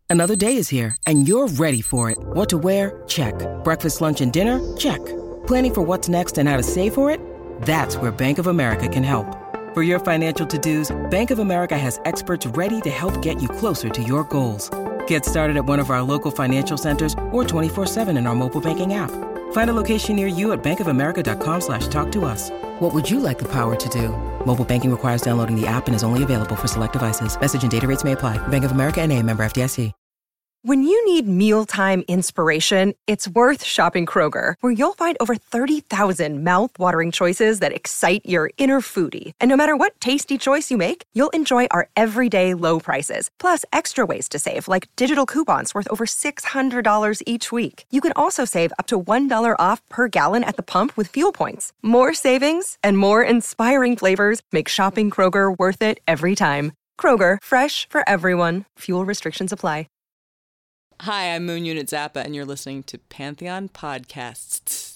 Another day is here, and you're ready for it. What to wear? Check. Breakfast, lunch, and dinner? Check. Planning for what's next and how to save for it? That's where Bank of America can help. For your financial to-dos, Bank of America has experts ready to help get you closer to your goals. Get started at one of our local financial centers or 24/7 in our mobile banking app. Find a location near you at bankofamerica.com/talktous. What would you like the power to do? Mobile banking requires downloading the app and is only available for select devices. Message and data rates may apply. Bank of America N.A., member FDIC. When you need mealtime inspiration, it's worth shopping Kroger, where you'll find over 30,000 mouth-watering choices that excite your inner foodie. And no matter what tasty choice you make, you'll enjoy our everyday low prices, plus extra ways to save, like digital coupons worth over $600 each week. You can also save up to $1 off per gallon at the pump with fuel points. More savings and more inspiring flavors make shopping Kroger worth it every time. Kroger, fresh for everyone. Fuel restrictions apply. Hi, I'm Moon Unit Zappa, and you're listening to Pantheon Podcasts.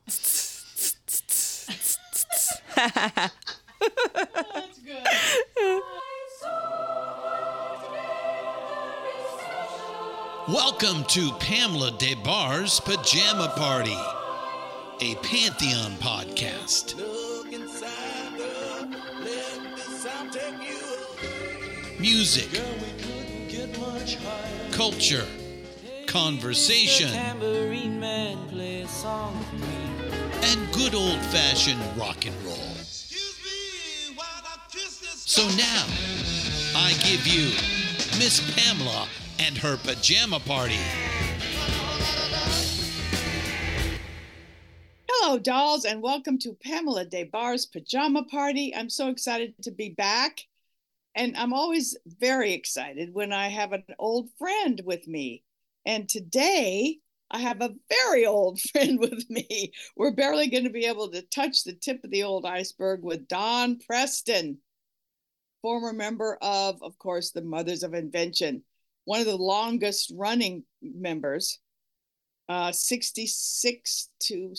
That's good. Welcome to Pamela Des Barres' Pajama Party, a Pantheon podcast. Music, culture, conversation, and good old-fashioned rock and roll. So now, I give you Miss Pamela and her Pajama Party. Hello, dolls, and welcome to Pamela Des Barres' Pajama Party. I'm so excited to be back, and I'm always very excited when I have an old friend with me. And today, I have a very old friend with me. We're barely going to be able to touch the tip of the old iceberg with Dawn Preston, former member of course, the Mothers of Invention, one of the longest running members, 66 to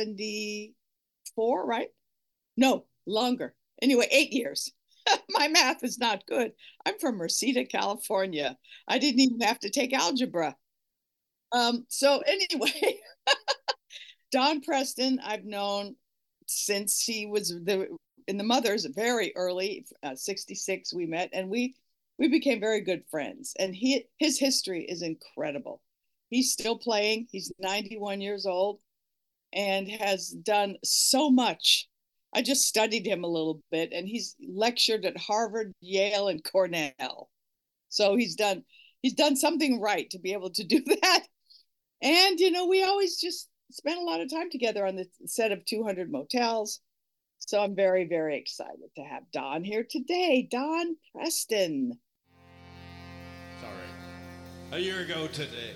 74, right? No, longer. Anyway, 8 years. My math is not good. I'm from Reseda, California. I didn't even have to take algebra. So anyway, Dawn Preston, I've known since he was in the Mothers, very early, 66 we met, and we became very good friends. And his history is incredible. He's still playing. He's 91 years old and has done so much. I just studied him a little bit, and he's lectured at Harvard, Yale, and Cornell. So he's done something right to be able to do that. And, we always just spent a lot of time together on the set of 200 Motels. So I'm very, very excited to have Dawn here today. Dawn Preston. Sorry. A year ago today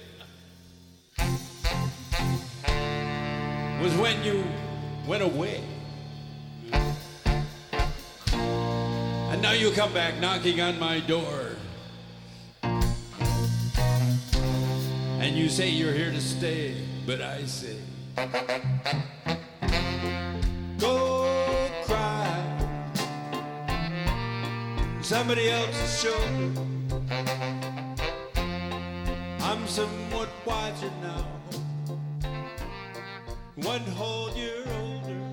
was when you went away. And now you come back knocking on my door. And you say you're here to stay, but I say, go cry somebody else's shoulder. I'm somewhat wiser now, 1 whole year older.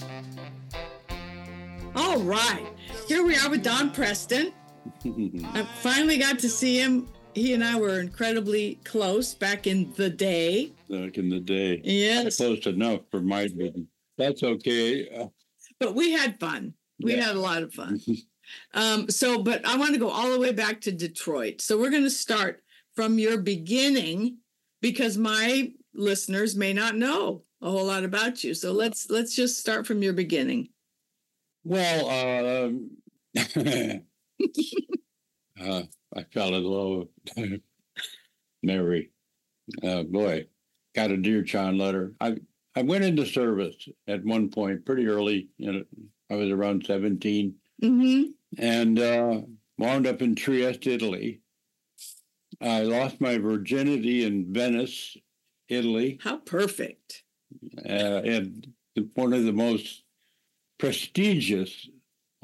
All right, here we are with Dawn Preston. I finally got to see him. He and I were incredibly close back in the day. Back in the day. Yes. Close enough for my business. That's okay. But we had fun. We had a lot of fun. But I want to go all the way back to Detroit. So we're going to start from your beginning because my listeners may not know a whole lot about you. So let's just start from your beginning. Well, I fell in love with Mary. Boy, got a Dear John letter. I went into service at one point pretty early. I was around 17. Mm-hmm. And wound up in Trieste, Italy. I lost my virginity in Venice, Italy. How perfect. And one of the most prestigious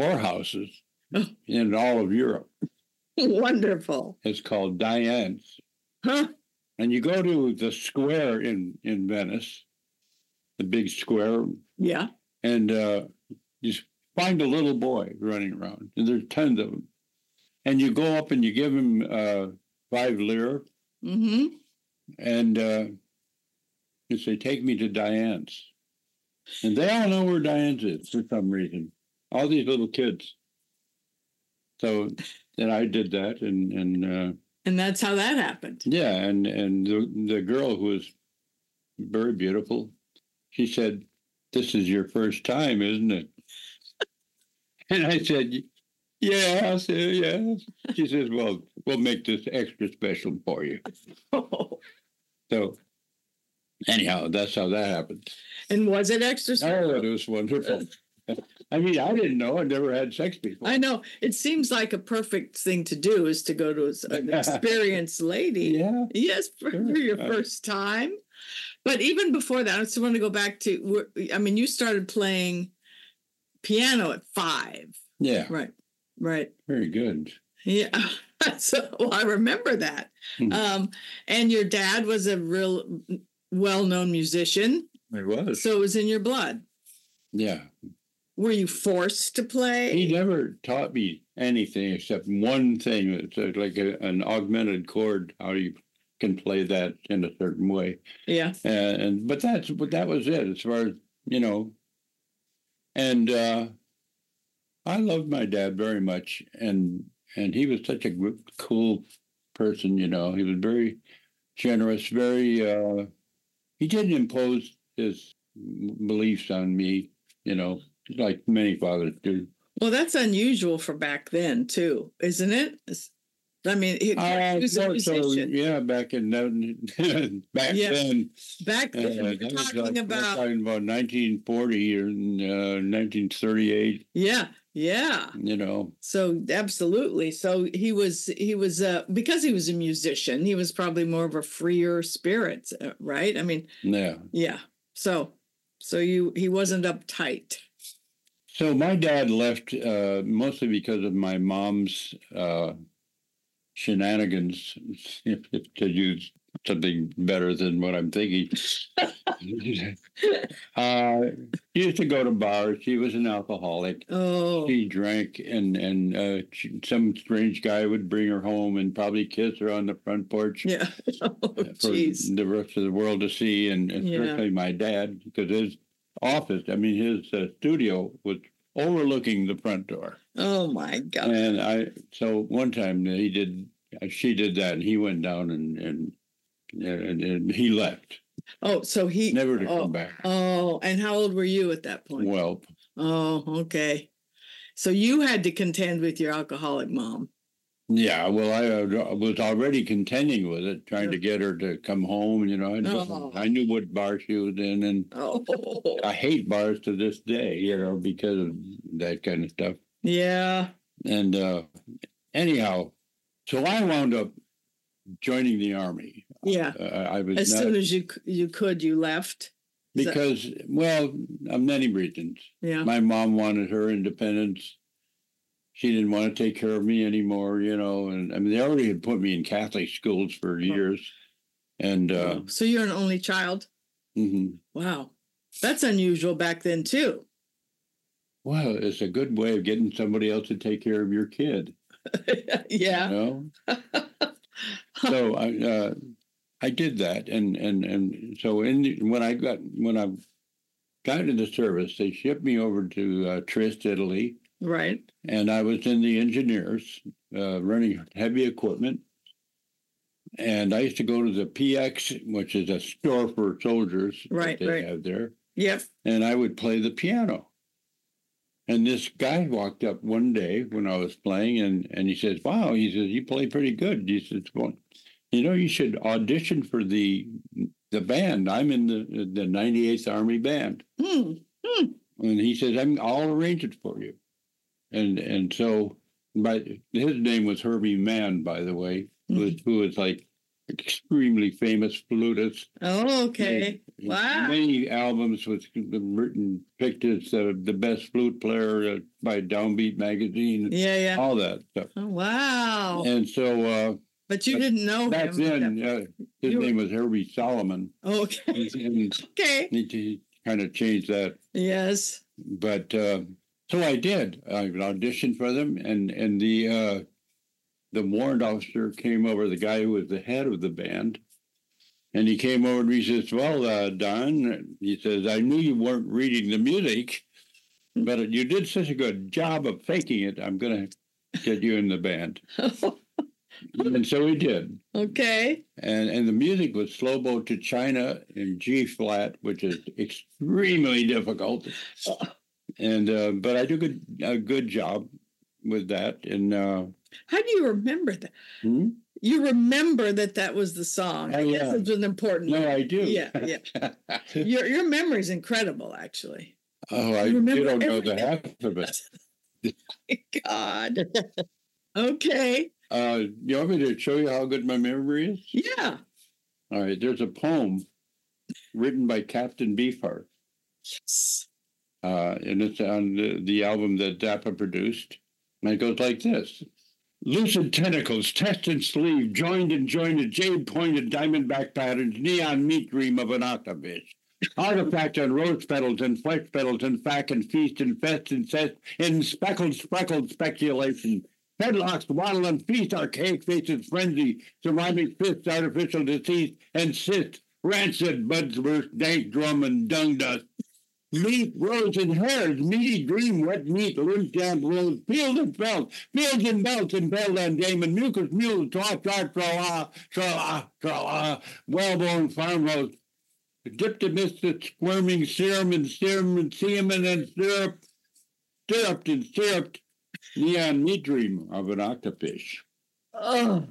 whorehouses in all of Europe. Wonderful. It's called Diane's. Huh? And you go to the square in Venice, the big square, Yeah. and you find a little boy running around, and there's tons of them. And you go up and you give him 5 lire, Mm-hmm. and you say, "Take me to Diane's." And they all know where Diane's is for some reason. All these little kids. So then I did that, And that's how that happened. yeah, and the girl who was very beautiful, she said, "This is your first time, isn't it?" And I said, "Yeah." I said, "Yeah." She says, "Well, we'll make this extra special for you." So anyhow, that's how that happened. And was it extra Oh, special? it was wonderful. I mean, I didn't know. I never had sex before. I know. It seems like a perfect thing to do is to go to an experienced lady. Yeah. Yes, for your first time. But even before that, I just want to go back to, I mean, you started playing piano at 5. Yeah. Right. Right. Very good. Yeah. So I remember that. And your dad was a real well-known musician. It was. So it was in your blood. Yeah. Were you forced to play? He never taught me anything except one thing. It's like an augmented chord, how you can play that in a certain way. Yeah. But that was it as far as, you know. And I loved my dad very much, and he was such a cool person, you know. He was very generous, very he didn't impose his beliefs on me, you know, like many fathers do. Well, that's unusual for back then, too, isn't it? I mean, he was a musician. Yeah, back then. Back then, we're talking about 1940 or 1938. Yeah, yeah. You know. So absolutely. So he was because he was a musician. He was probably more of a freer spirit, right? I mean. Yeah. Yeah. So he wasn't uptight. So my dad left mostly because of my mom's shenanigans, to use something better than what I'm thinking. She used to go to bars. She was an alcoholic. Oh. She drank, and some strange guy would bring her home and probably kiss her on the front porch. Yeah. For the rest of the world to see, and especially my dad, because his office, I mean, his studio was overlooking the front door. Oh my God! And so one time she did that, and he went down and he left. Oh, so he never to come back. Oh, and how old were you at that point? Well. Oh, okay. So you had to contend with your alcoholic mom. Yeah, well, I was already contending with it, trying to get her to come home. You know, I knew what bar she was in, and I hate bars to this day. You know, because of that kind of stuff. Yeah. And anyhow, so I wound up joining the Army. Yeah. I was as soon as you could, you left. Because, well, of many reasons. Yeah. My mom wanted her independence. She didn't want to take care of me anymore, you know. And I mean, they already had put me in Catholic schools for years. And so you're an only child? Mm-hmm. Wow. That's unusual back then, too. Well, it's a good way of getting somebody else to take care of your kid. Yeah. You know? So I did that, and so when I got into the service, they shipped me over to Trieste, Italy. Right. And I was in the engineers, running heavy equipment. And I used to go to the PX, which is a store for soldiers. Right. That they have there. Yep. And I would play the piano. And this guy walked up one day when I was playing, and he says, "Wow," he says, "you play pretty good." He says, "Well, you know, you should audition for the band. I'm in the 98th Army Band." And he says, "I'll arrange it for you." And so, but his name was Herbie Mann, by the way, who was like extremely famous flutist. Oh, okay. Wow. Many albums was picked as the best flute player by Downbeat magazine. Yeah. All that stuff. Oh, wow. And so But you didn't know back him. then. His name was Herbie Solomon. Okay. Okay. He kind of changed that. Yes. But so I did. I auditioned for them, and the warrant officer came over, the guy who was the head of the band, and he came over and he says, "Well, Don," he says, "I knew you weren't reading the music, but you did such a good job of faking it. I'm going to get you in the band." And so he did. Okay. And the music was Slow Boat to China in G flat, which is extremely difficult. And but I did a good job with that. And how do you remember that? You remember that was the song? Oh, yeah. This is an important. No, I do. Yeah. Your memory is incredible, actually. Oh, I don't know the half of it. My God. Okay. You want me to show you how good my memory is? Yeah. All right. There's a poem written by Captain Beefheart. Yes. And it's on the album that Zappa produced. And it goes like this. Lucid tentacles, chest and sleeve, joined and jointed, jade-pointed diamondback patterns, neon meat dream of an octopus. Artifact on rose petals and flesh petals and fact and feast and fest and cest in speckled speculation. Headlocks, waddle and feast, archaic faces, frenzy, ceramic fists, artificial deceit, and cyst, rancid buds burst, dank drum and dung dust. Meat, rose, and hairs, meaty dream, wet meat, limp damp rose, peeled and felt, fields and belts, impelled on damon, mucus, mules, tra, well-born farmhouse, dipped amidst the squirming serum and semen and stirruped and syruped, neon meat dream of an octopus. Oh,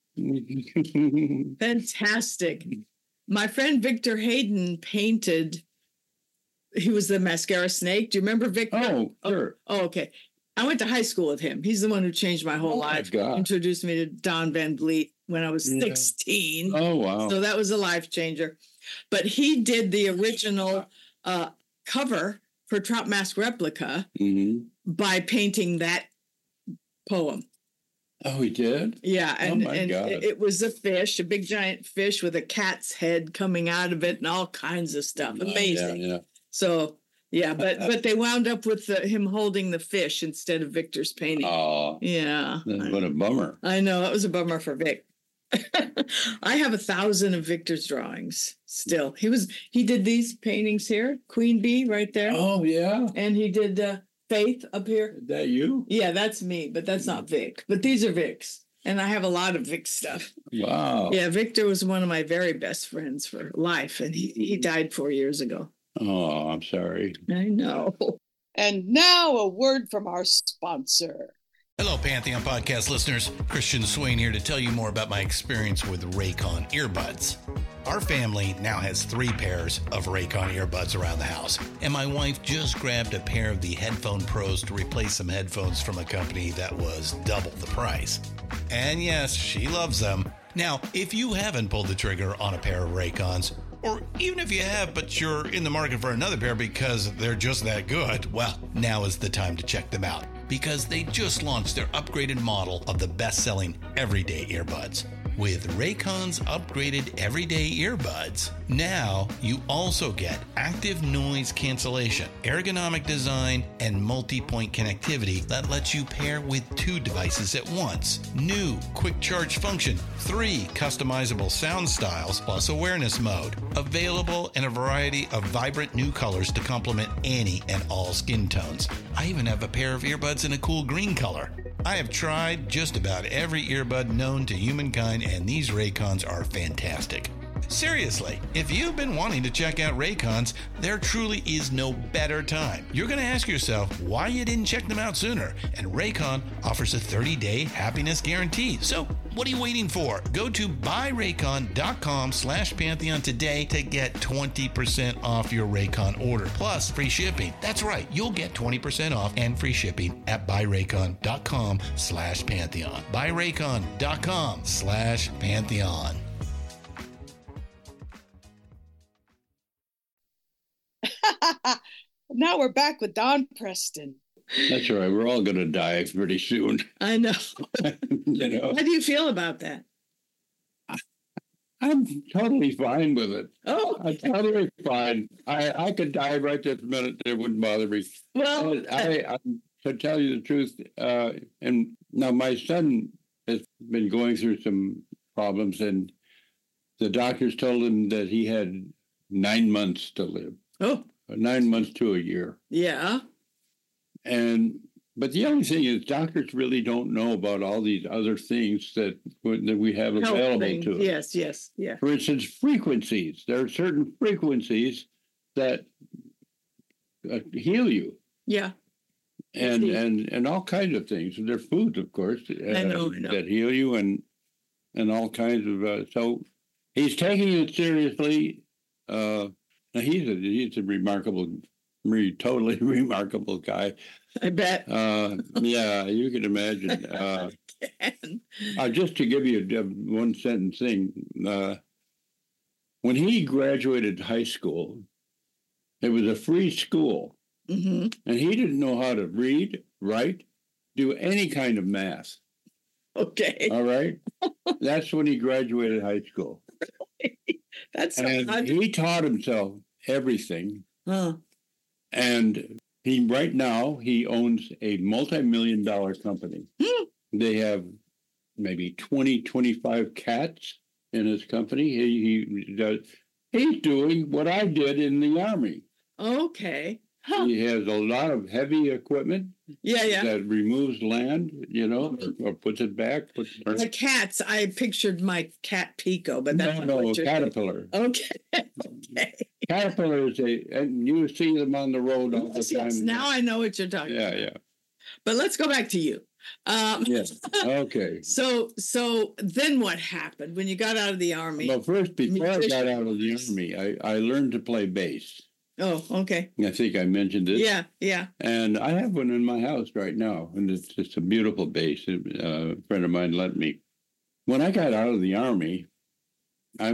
fantastic. My friend Victor Hayden painted, he was the mascara snake. Do you remember Victor? Oh, sure. Oh, okay. I went to high school with him. He's the one who changed my whole life. God. Introduced me to Don Van Vliet when I was 16. Oh, wow. So that was a life changer. But he did the original cover for Trout Mask Replica by painting that poem. Oh, he did? Yeah. And, God. it was a fish, a big giant fish with a cat's head coming out of it and all kinds of stuff. Amazing. Yeah. So, yeah, but they wound up with him holding the fish instead of Victor's painting. Oh. Yeah. What a bummer. I know. That was a bummer for Vic. I have 1,000 of Victor's drawings still. He did these paintings here, Queen Bee right there. Oh, yeah. And he did Faith up here. Is that you? Yeah, that's me, but that's not Vic. But these are Vic's. And I have a lot of Vic stuff. Wow. Yeah, Victor was one of my very best friends for life. And he died 4 years ago. Oh, I'm sorry. I know. And now a word from our sponsor. Hello, Pantheon Podcast listeners. Christian Swain here to tell you more about my experience with Raycon earbuds. Our family now has 3 pairs of Raycon earbuds around the house, and my wife just grabbed a pair of the Headphone Pros to replace some headphones from a company that was double the price. And yes, she loves them. Now, if you haven't pulled the trigger on a pair of Raycons, or even if you have, but you're in the market for another pair because they're just that good, well, now is the time to check them out, because they just launched their upgraded model of the best-selling everyday earbuds. With Raycon's upgraded everyday earbuds, now you also get active noise cancellation, ergonomic design, and multi-point connectivity that lets you pair with 2 devices at once. New quick charge function, 3 customizable sound styles, plus awareness mode. Available in a variety of vibrant new colors to complement any and all skin tones. I even have a pair of earbuds in a cool green color. I have tried just about every earbud known to humankind, and these Raycons are fantastic. Seriously, if you've been wanting to check out Raycons, there truly is no better time. You're going to ask yourself why you didn't check them out sooner, and Raycon offers a 30-day happiness guarantee. So what are you waiting for? Go to buyraycon.com/Pantheon today to get 20% off your Raycon order, plus free shipping. That's right, you'll get 20% off and free shipping at buyraycon.com/Pantheon. buyraycon.com/Pantheon. Now we're back with Don Preston. That's all right. We're all going to die pretty soon. I know. You know. How do you feel about that? I'm totally fine with it. Oh, I'm totally fine. I could die right this minute. It wouldn't bother me. well, I to tell you the truth, and now my son has been going through some problems, and the doctors told him that he had 9 months to live. oh, 9 months to a year. yeah. But the only thing is, doctors really don't know about all these other things that we have Health available thing. to us. Yes, yes, yeah. For instance, frequencies. There are certain frequencies that heal you, Yeah. and all kinds of things. There are foods, of course, I know. that heal you, and all kinds of. So he's taking it seriously. Now he's a totally remarkable guy. I bet. Yeah, you can imagine. Just to give you a one sentence thing, when he graduated high school, it was a free school, Mm-hmm. and he didn't know how to read, write, do any kind of math. Okay. All right, that's when he graduated high school, That's and he taught himself everything. Huh. And right now he owns a multi-million-dollar company. They have maybe 20, 25 cats in his company. He's doing what I did in the Army. Okay. Huh. He has a lot of heavy equipment Yeah. that removes land, or puts it back. The cats, I pictured my cat Pico, but that's not No, what you're Caterpillar. Okay. Okay. Caterpillar and you see them on the road all the time. Yes, now I know what you're talking about. Yeah. But let's go back to you. Yes. Okay. So then what happened when you got out of the Army? Well, first, before I got out of the Army, I learned to play bass. Oh, okay. I think I mentioned it. Yeah. And I have one in my house right now, and it's just a beautiful bass. A friend of mine lent me. When I got out of the Army, I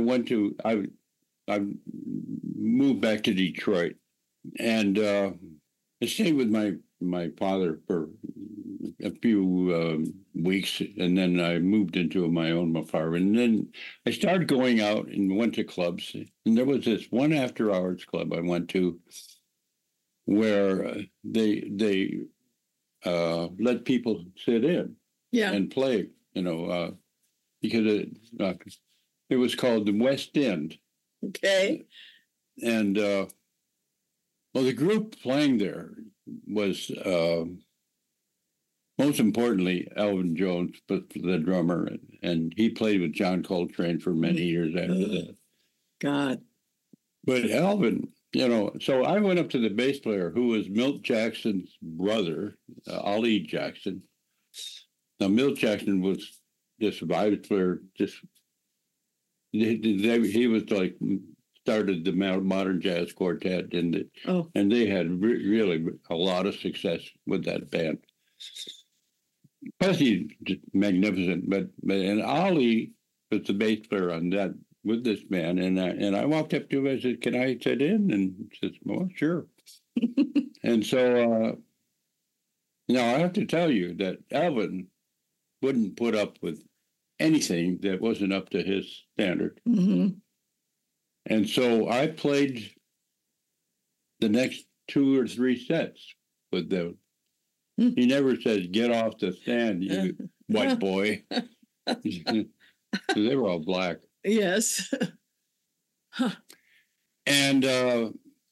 moved back to Detroit, and I stayed with my father for a few weeks, and then I moved into my own apartment. And then I started going out and went to clubs. And there was this one after-hours club I went to where they let people sit in and play, because it was called the West End. Okay. And the group playing there was most importantly Elvin Jones, but the drummer, and he played with John Coltrane for many years after that. God. But Elvin, so I went up to the bass player, who was Milt Jackson's brother, Ollie Jackson. Now Milt Jackson was just a bass player, he was like started the Modern Jazz Quartet, and they had really a lot of success with that band. Plus, he's just magnificent. But Ollie was the bass player on that with this band, and I walked up to him. I said, "Can I sit in?" And he says, "Well, sure." And so now I have to tell you that Elvin wouldn't put up with anything that wasn't up to his standard. Mm-hmm. And so I played the next 2 or 3 sets with them. He never said, "Get off the stand, you white boy." They were all black. Yes. Huh. And so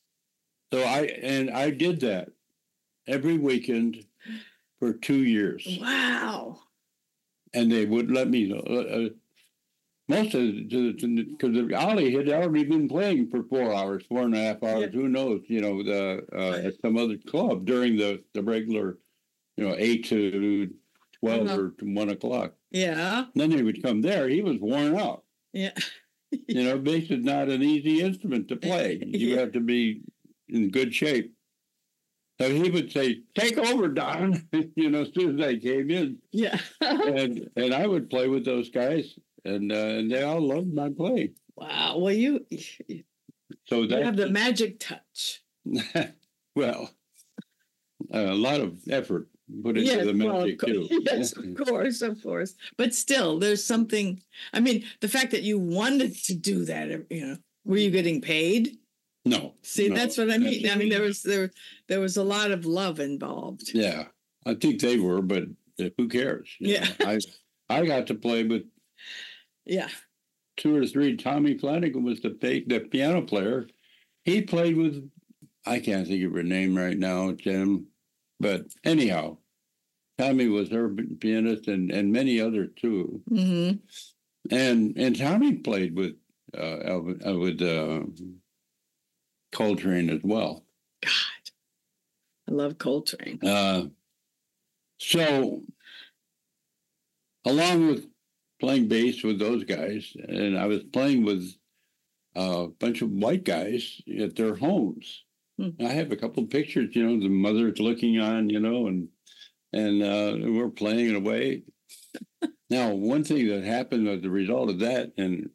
I did that every weekend for 2 years. Wow. And they would let me most of it, because Ollie had already been playing for 4 hours, 4.5 hours, who knows, at some other club during the regular, 8 to 12 or to 1 o'clock. Yeah. And then he would come there. He was worn out. Yeah. Bass is not an easy instrument to play. You have to be in good shape. So he would say, "Take over, Don," as soon as I came in. Yeah. and I would play with those guys, and they all loved my playing. Wow. Well, you have the magic touch. Well, a lot of effort. put into the magic too. Yes, of course. But still, there's something. I mean, the fact that you wanted to do that, were you getting paid? No. See, that's what I mean. I mean, there was a lot of love involved. Yeah, I think they were, but who cares? Yeah. I got to play with 2 or 3. Tommy Flanagan was the piano player. He played with, I can't think of her name right now, Jim. But anyhow, Tommy was her pianist and many others too. Mm-hmm. And Tommy played with Coltrane as well. God, I love Coltrane. So, along with playing bass with those guys, and I was playing with a bunch of white guys at their homes. I have a couple of pictures, the mother's looking on, and we're playing away. Now, one thing that happened as a result of that, and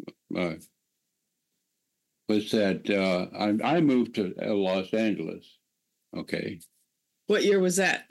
was that I moved to Los Angeles. Okay. What year was that?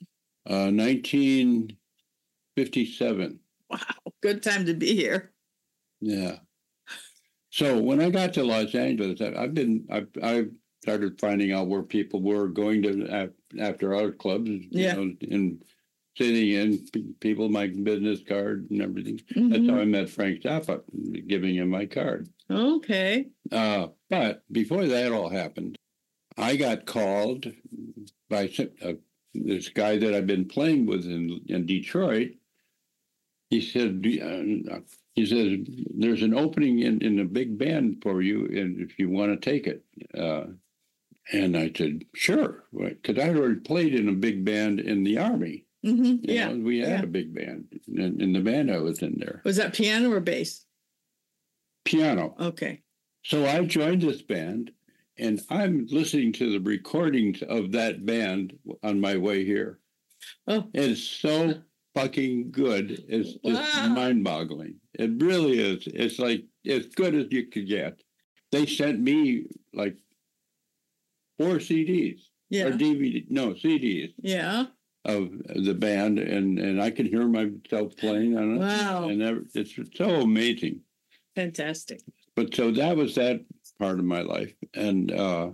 1957. Wow, good time to be here. Yeah. So when I got to Los Angeles, I started finding out where people were going to after art clubs, and sitting in people my business card and everything. Mm-hmm. That's how I met Frank Zappa, giving him my card. Okay. But before that all happened, I got called by this guy that I've been playing with in Detroit. He said, there's an opening in a big band for you, and if you want to take it. And I said, sure, because I had already played in a big band in the Army. Mm-hmm. We had a big band in the band I was in there. Was that piano or bass? Piano. Okay. So I joined this band, and I'm listening to the recordings of that band on my way here. Oh. It's so fucking good. It's just mind-boggling. It really is. It's like as good as you could get. They sent me like 4 CDs. Yeah. Or DVD. No, CDs. Yeah. Of the band, and I could hear myself playing on it. Wow. And it's so amazing. Fantastic. But so that was that part of my life. And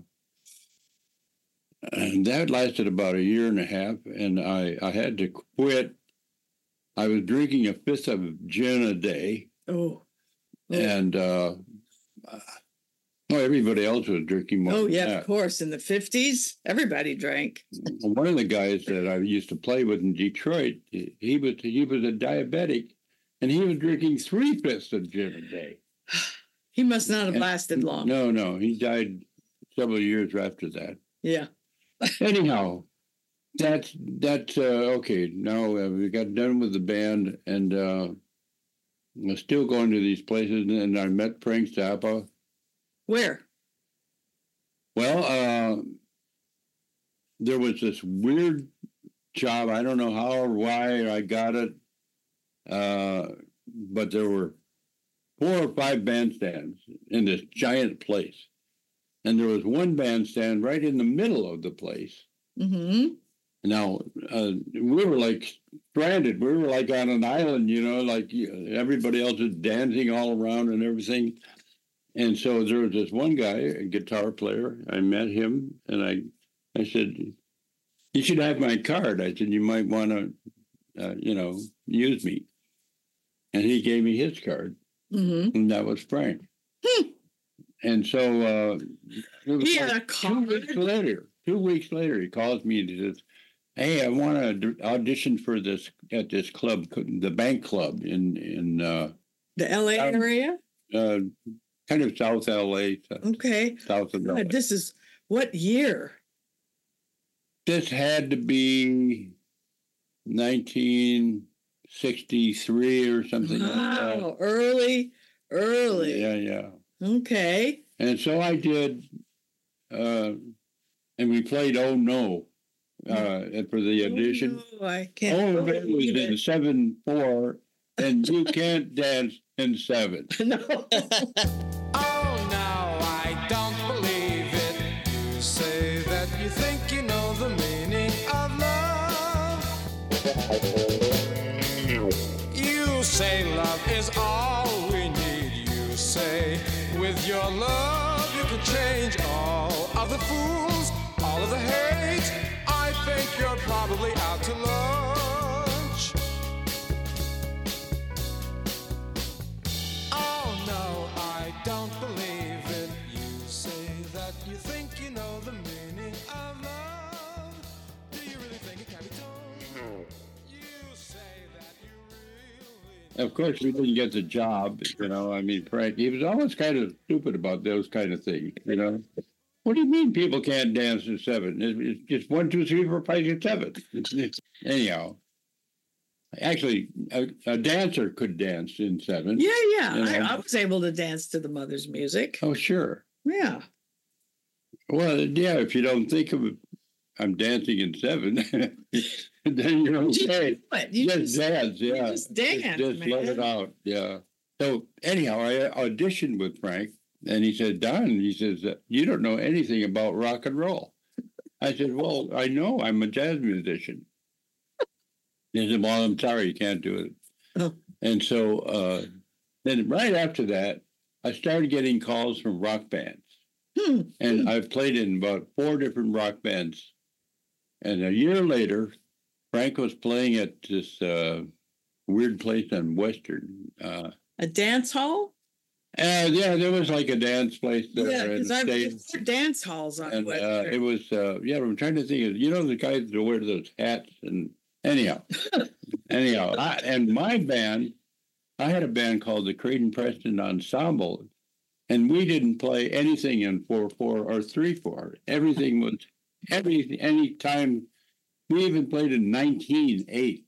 that lasted about 1.5 years, and I had to quit. I was drinking 1/5 of gin a day. Oh. And everybody else was drinking more. Oh, yeah, than that. of course. In the 50s, everybody drank. One of the guys that I used to play with in Detroit, he was a diabetic, and he was drinking 3/5 of gin a day. He must not have lasted long. No, he died several years after that. Yeah. Anyhow, that's okay. Now we got done with the band, and I'm still going to these places, and I met Frank Zappa. Where? Well, there was this weird job. I don't know how or why I got it, but there were 4 or 5 bandstands in this giant place. And there was one bandstand right in the middle of the place. Mm-hmm. Now, we were like stranded. We were like on an island, like everybody else was dancing all around and everything. And so there was this one guy, a guitar player. I met him, and I said, you should have my card. I said, you might want to, use me. And he gave me his card. Mm-hmm. And that was Frank. And so he had a card. 2 weeks later, he calls me and he says, hey, I want to audition for this at this club, the Bank Club in the LA area? Kind of South LA. Okay. South of LA. This is what year? This had to be 1963 or something like that. Wow, early. Yeah. Okay. And so I did, and we played Oh No for the audition. Oh, no, I can't. Oh, it was in 7/4, and you can't dance in 7. No. Oh, no, I don't believe it. You say that you think you know the meaning of love. say love is all we need. You say with your love you can change all of the fools, all of the hate. I think you're probably out to lunch. Oh no, I don't believe it. You say that you think you know the meaning of love. Do you really think it can be done? You say that you really... Of course, we didn't get the job, you know. I mean, Frank, he was always kind of stupid about those kind of things, you know. What do you mean people can't dance in seven? It's just 1, 2, 3, 4, 5, 6, 7. Anyhow, actually, a dancer could dance in seven. Yeah. You know? I was able to dance to the Mother's music. Oh, sure. Yeah. Well, yeah, if you don't think of it, I'm dancing in seven, then you're okay. You just dance, yeah. Just dance, just man. let it out, yeah. So anyhow, I auditioned with Frank, and he said, Don, he says, you don't know anything about rock and roll. I said, well, I know, I'm a jazz musician. He said, well, I'm sorry, you can't do it. Oh. And so then right after that, I started getting calls from rock bands. And I've played in about 4 different rock bands. And a year later, Frank was playing at this weird place on Western. A dance hall? Yeah, there was like a dance place there. Yeah, because I've been been dance halls on and Western. it was, I'm trying to think of, you know, the guys that wear those hats. And anyhow, and my band, I had a band called the Creighton Preston Ensemble. And we didn't play anything in 4/4 or 3/4. Everything was any time. We even played in 19/8.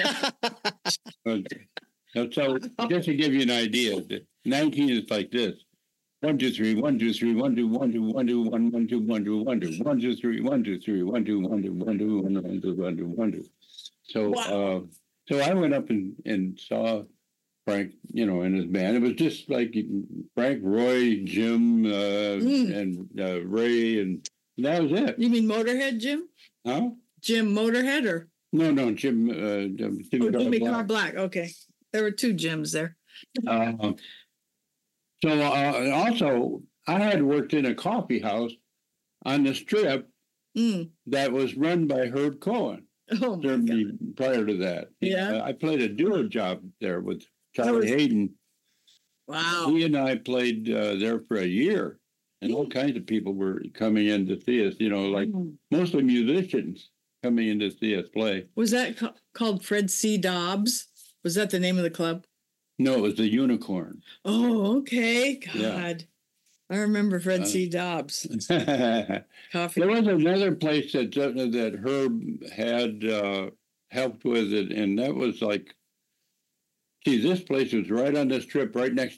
So just to give you an idea, 19 is like this: 1, 2, 3, 1, 2, 3, 1, 2, 1, 2, 1, 2, 1, 1, 2, 1, 2, 1, 2, 1, 2, 3, 1, 2, 3, 1, 2, 1, 2, 1, 2, 1, 2, 1, 2, 1, 2. So so I went up and saw Frank, you know, and his band. It was just like Frank, Roy, Jim, and Ray, and that was it. You mean Motorhead, Jim? Huh? Jim Motorhead or? No, Jim. Jimmy Carr Black. Okay, there were 2 Jims there. So also, I had worked in a coffee house on the Strip that was run by Herb Cohen. Oh my God. Prior to that, Yeah, I played a duo job there with Charlie Hayden. Wow. He and I played there for a year, and all kinds of people were coming in to see us, you know, like mostly musicians coming in to see us play. Was that called Fred C. Dobbs? Was that the name of the club? No, it was the Unicorn. Oh, okay. God. Yeah. I remember Fred C. Dobbs. Coffee. There was another place that Herb had helped with it, and that was like, see, this place was right on the Strip, right next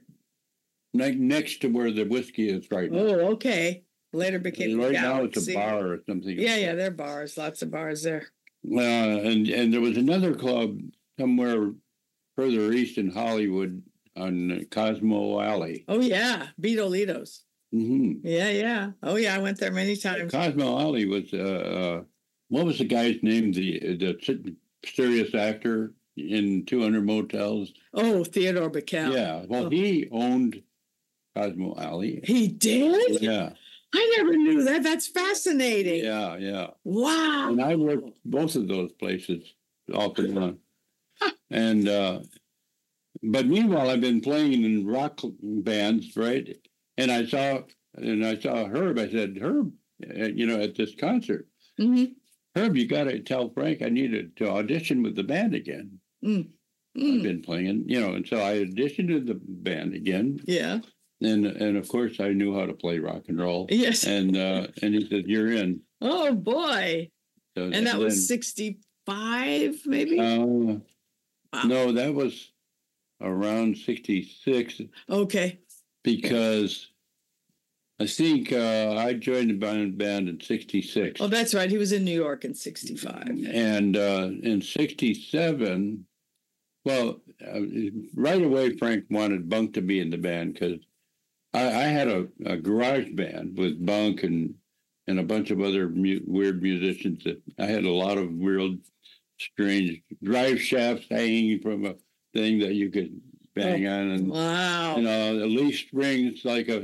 to where the whiskey is right now. Oh, okay. Later became right now it's a bar or something. Yeah, there are bars, lots of bars there. And there was another club somewhere further east in Hollywood on Cosmo Alley. Oh yeah, Beatolitos. Mm-hmm. Yeah. Oh yeah, I went there many times. Cosmo Alley was what was the guy's name? The mysterious actor in 200 Motels. Oh, Theodore Bickel. Yeah. Well, he owned Cosmo Alley. He did? Yeah. I never knew that. That's fascinating. Yeah. Wow. And I worked both of those places off and on. And but meanwhile, I've been playing in rock bands, right? And I saw Herb. I said, Herb, you know, at this concert, Herb, you got to tell Frank I needed to audition with the band again. I've been playing, you know, and so I auditioned with the band again. Yeah. And of course I knew how to play rock and roll. Yes. And he said, "You're in." Oh boy. So, and that was 65, maybe? Wow. No, that was around 66. Okay. Because I think I joined the band in 66. Oh, that's right. He was in New York in 65. And in 67, well, right away, Frank wanted Bunk to be in the band because I had a garage band with Bunk and a bunch of other weird musicians. That I had a lot of weird, strange drive shafts hanging from thing that you could bang on, and Wow. the leaf strings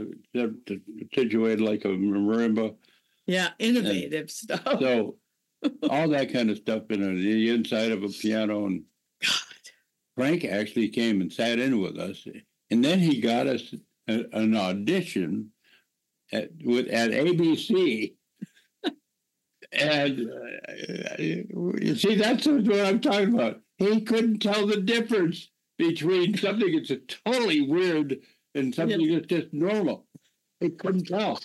situated like a marimba. Yeah, innovative stuff. So all that kind of stuff in the inside of a piano. And Frank actually came and sat in with us, and then he got us an audition at ABC. And you see, that's what I'm talking about. He couldn't tell the difference between something that's totally weird and something that's just normal. He couldn't tell.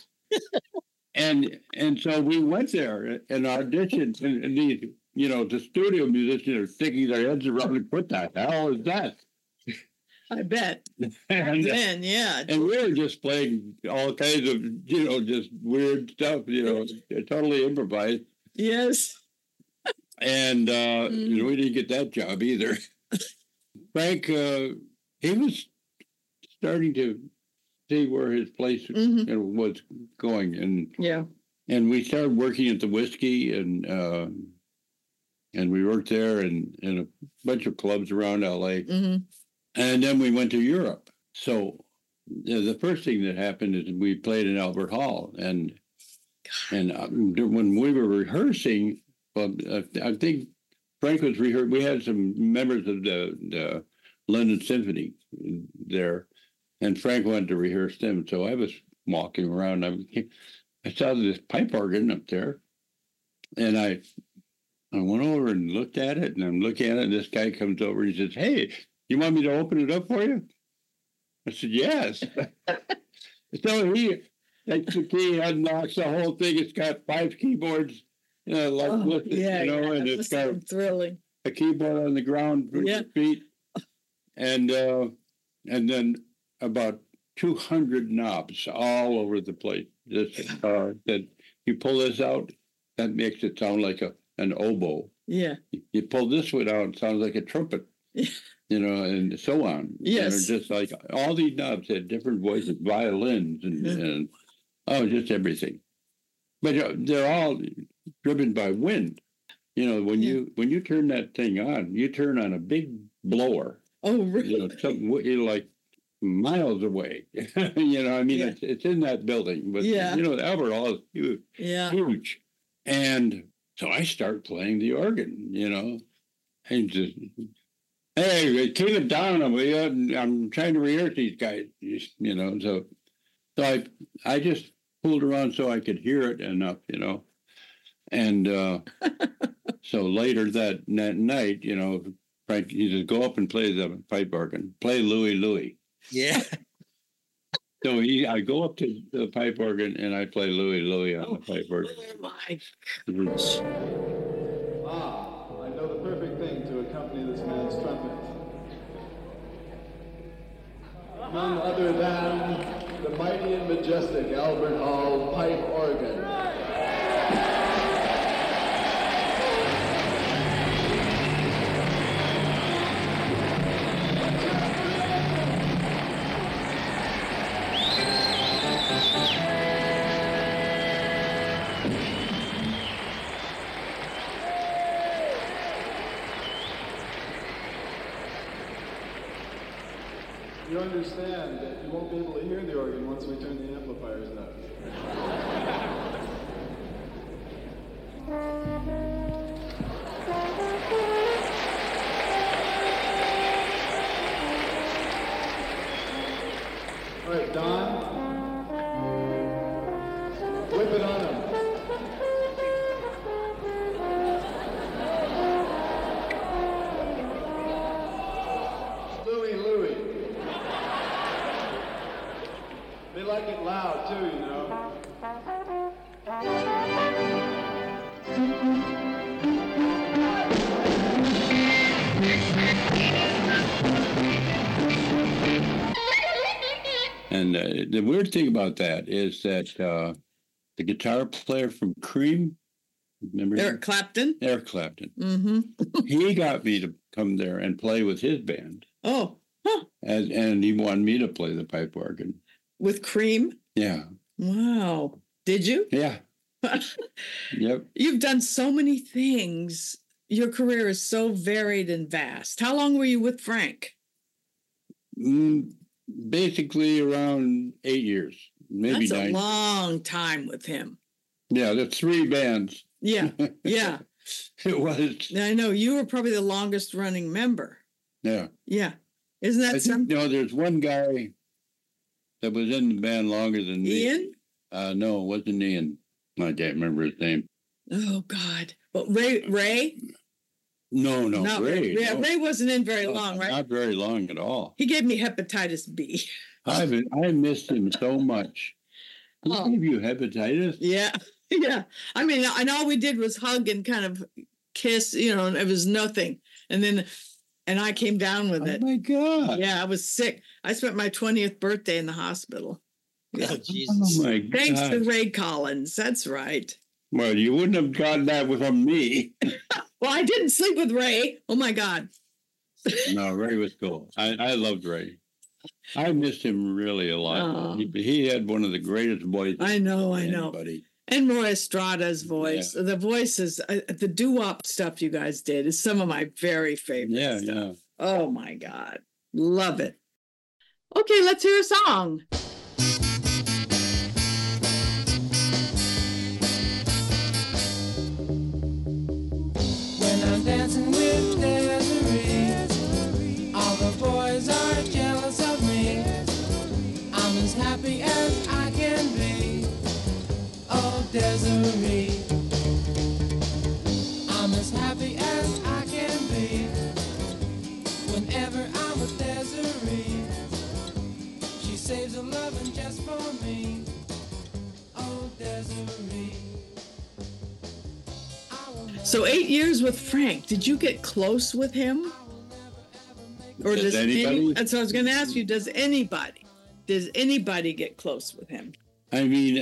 And so we went there and auditioned, and these, the studio musicians are sticking their heads around, like, what the hell is that? I bet. And Then, yeah. and we were just playing all kinds of, just weird stuff, totally improvised. Yes. And, we didn't get that job either. Frank, he was starting to see where his place was going. And we started working at the Whiskey, and we worked there in a bunch of clubs around L.A. Mm-hmm. And then we went to Europe. So the first thing that happened is we played in Albert Hall. And when we were rehearsing, I think Frank was rehearsing. We had some members of the London Symphony there, and Frank wanted to rehearse them. So I was walking around. I saw this pipe organ up there, and I went over and looked at it, and I'm looking at it, and this guy comes over and he says, "Hey, you want me to open it up for you?" I said, "Yes." So he takes the key, unlocks the whole thing. It's got 5 keyboards, and it's got thrilling. A keyboard on the ground for your feet, and then about 200 knobs all over the place. That you pull this out, that makes it sound like an oboe. Yeah. You pull this one out, it sounds like a trumpet. And so on. Yes. And they're just like all these knobs had different voices, violins, and just everything. But they're all driven by wind. When you turn that thing on, you turn on a big blower. Oh, really? Something like miles away. It's in that building, but the Albert Hall is huge. Yeah. Huge. And so I start playing the organ, and just, hey, keep it down. I'm trying to rehearse these guys, So I just pulled around so I could hear it enough, And so later that night, Frank, he says, go up and play the pipe organ. Play Louie Louie. Yeah. So I go up to the pipe organ and I play Louie Louie on the pipe organ. Oh, my gosh. I know the perfect thing to accompany this man's trumpet. None other than the mighty and majestic Albert Hall pipe organ. You understand that you won't be able to hear the organ once we turn the amplifiers up. All right, Don, whip it on him. Louie, Louie. They like it loud too, And the weird thing about that is that the guitar player from Cream, remember Eric Clapton? Eric Clapton. Mm-hmm. He got me to come there and play with his band. Oh. Huh. And he wanted me to play the pipe organ. With Cream? Yeah. Wow. Did you? Yeah. Yep. You've done so many things. Your career is so varied and vast. How long were you with Frank? Basically around 8 years, maybe That's 9. a long time with him. Yeah, there's 3 bands. Yeah, yeah. It was. I know you were probably the longest running member. Yeah. Yeah. Isn't that something? There's one guy that was in the band longer than me. Ian? No, it wasn't Ian. I can't remember his name. Oh God. Well, Ray? No, Not Ray. Yeah, No. Ray wasn't in very long, right? Not very long at all. He gave me hepatitis B. I missed him so much. He gave you hepatitis? Yeah. Yeah. I mean, and all we did was hug and kind of kiss, and it was nothing. And I came down with it. Oh my God. Yeah, I was sick. I spent my 20th birthday in the hospital. Yeah. Oh, Jesus. Oh my God. Thanks to Ray Collins. That's right. Well, you wouldn't have gotten that from me. Well, I didn't sleep with Ray. Oh my God. No, Ray was cool. I loved Ray. I missed him really a lot. Oh. He had one of the greatest voices. I know. Anybody. And Roy Estrada's voice. Yeah. The voices, the doo-wop stuff you guys did is some of my very favorite Yeah, stuff. yeah. Oh my God. Love it. Okay, let's hear a song. When I'm dancing with Desiree, all the boys are jealous of me. I'm as happy as I can be. Oh, Desiree, I'm as happy as I can be. Whenever I'm with Desiree, she saves her loving just for me. Oh, Desiree. So 8 years with Frank. Did you get close with him? Or Does anybody? That's what I was going to ask you. Does anybody get close with him? I mean,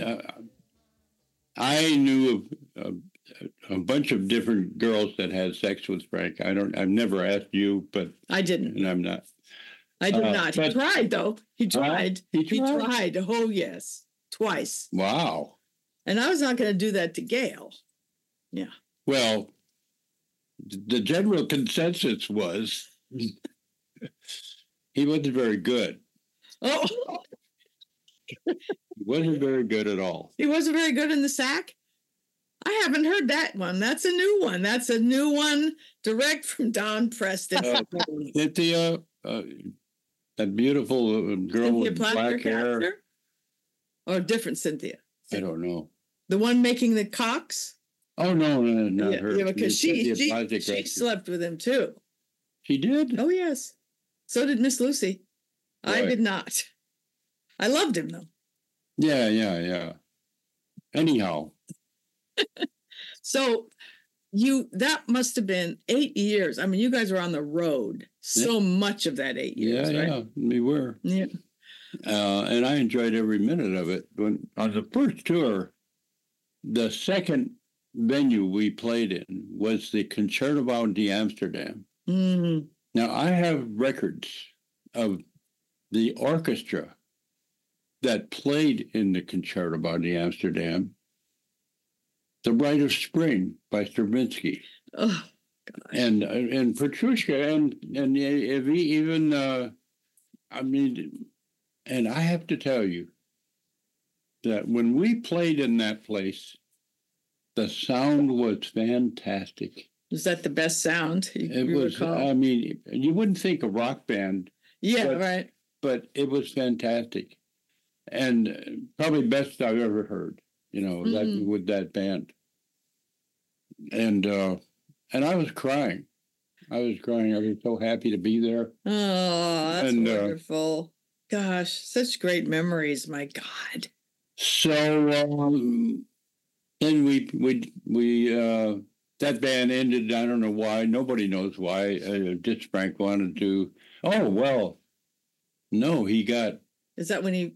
I knew of a bunch of different girls that had sex with Frank. I've never asked you, but I didn't. and I'm not. I did not. He but- tried, though. He tried. He He tried? tried. Oh, yes. Twice. Wow. And I was not going to do that to Gail. Yeah. Well, the general consensus was he wasn't very good. Oh, He wasn't very good at all. he wasn't very good in the sack? I haven't heard that one. That's a new one. That's a new one direct from Don Preston. Cynthia, that beautiful girl Cynthia with black hair. Plaster? Or a different Cynthia? I don't know. The one making the cocks? Oh no, not Yeah, her. yeah, because Cynthia she Plastick. slept with him too. She did. Oh, yes. So did Miss Lucy. I Right. did not. I loved him, though. Yeah. Anyhow, So that must have been 8 years. I mean, you guys were on the road so much of that 8 years, right? yeah, we were. Yeah. And I enjoyed every minute of it. When on the first tour, the second venue we played in was the Concertgebouw de Amsterdam. Mhm. Now, I have records of the orchestra that played in the Concertgebouw de Amsterdam, The Rite of Spring by Stravinsky. Oh, And Petrushka and even I mean, and I have to tell you that when we played in that place, the sound was fantastic. is that the best sound It you was. recall? I mean, you wouldn't think a rock band, Yeah, but- right. but it was fantastic, and probably best I've ever heard. That with that band, and I was crying. I was so happy to be there. Oh, that's And, wonderful. Gosh, such great memories. My God. So then we that band ended. I don't know why. Nobody knows why. Just Frank wanted to. Oh well, no, he got. Is that when he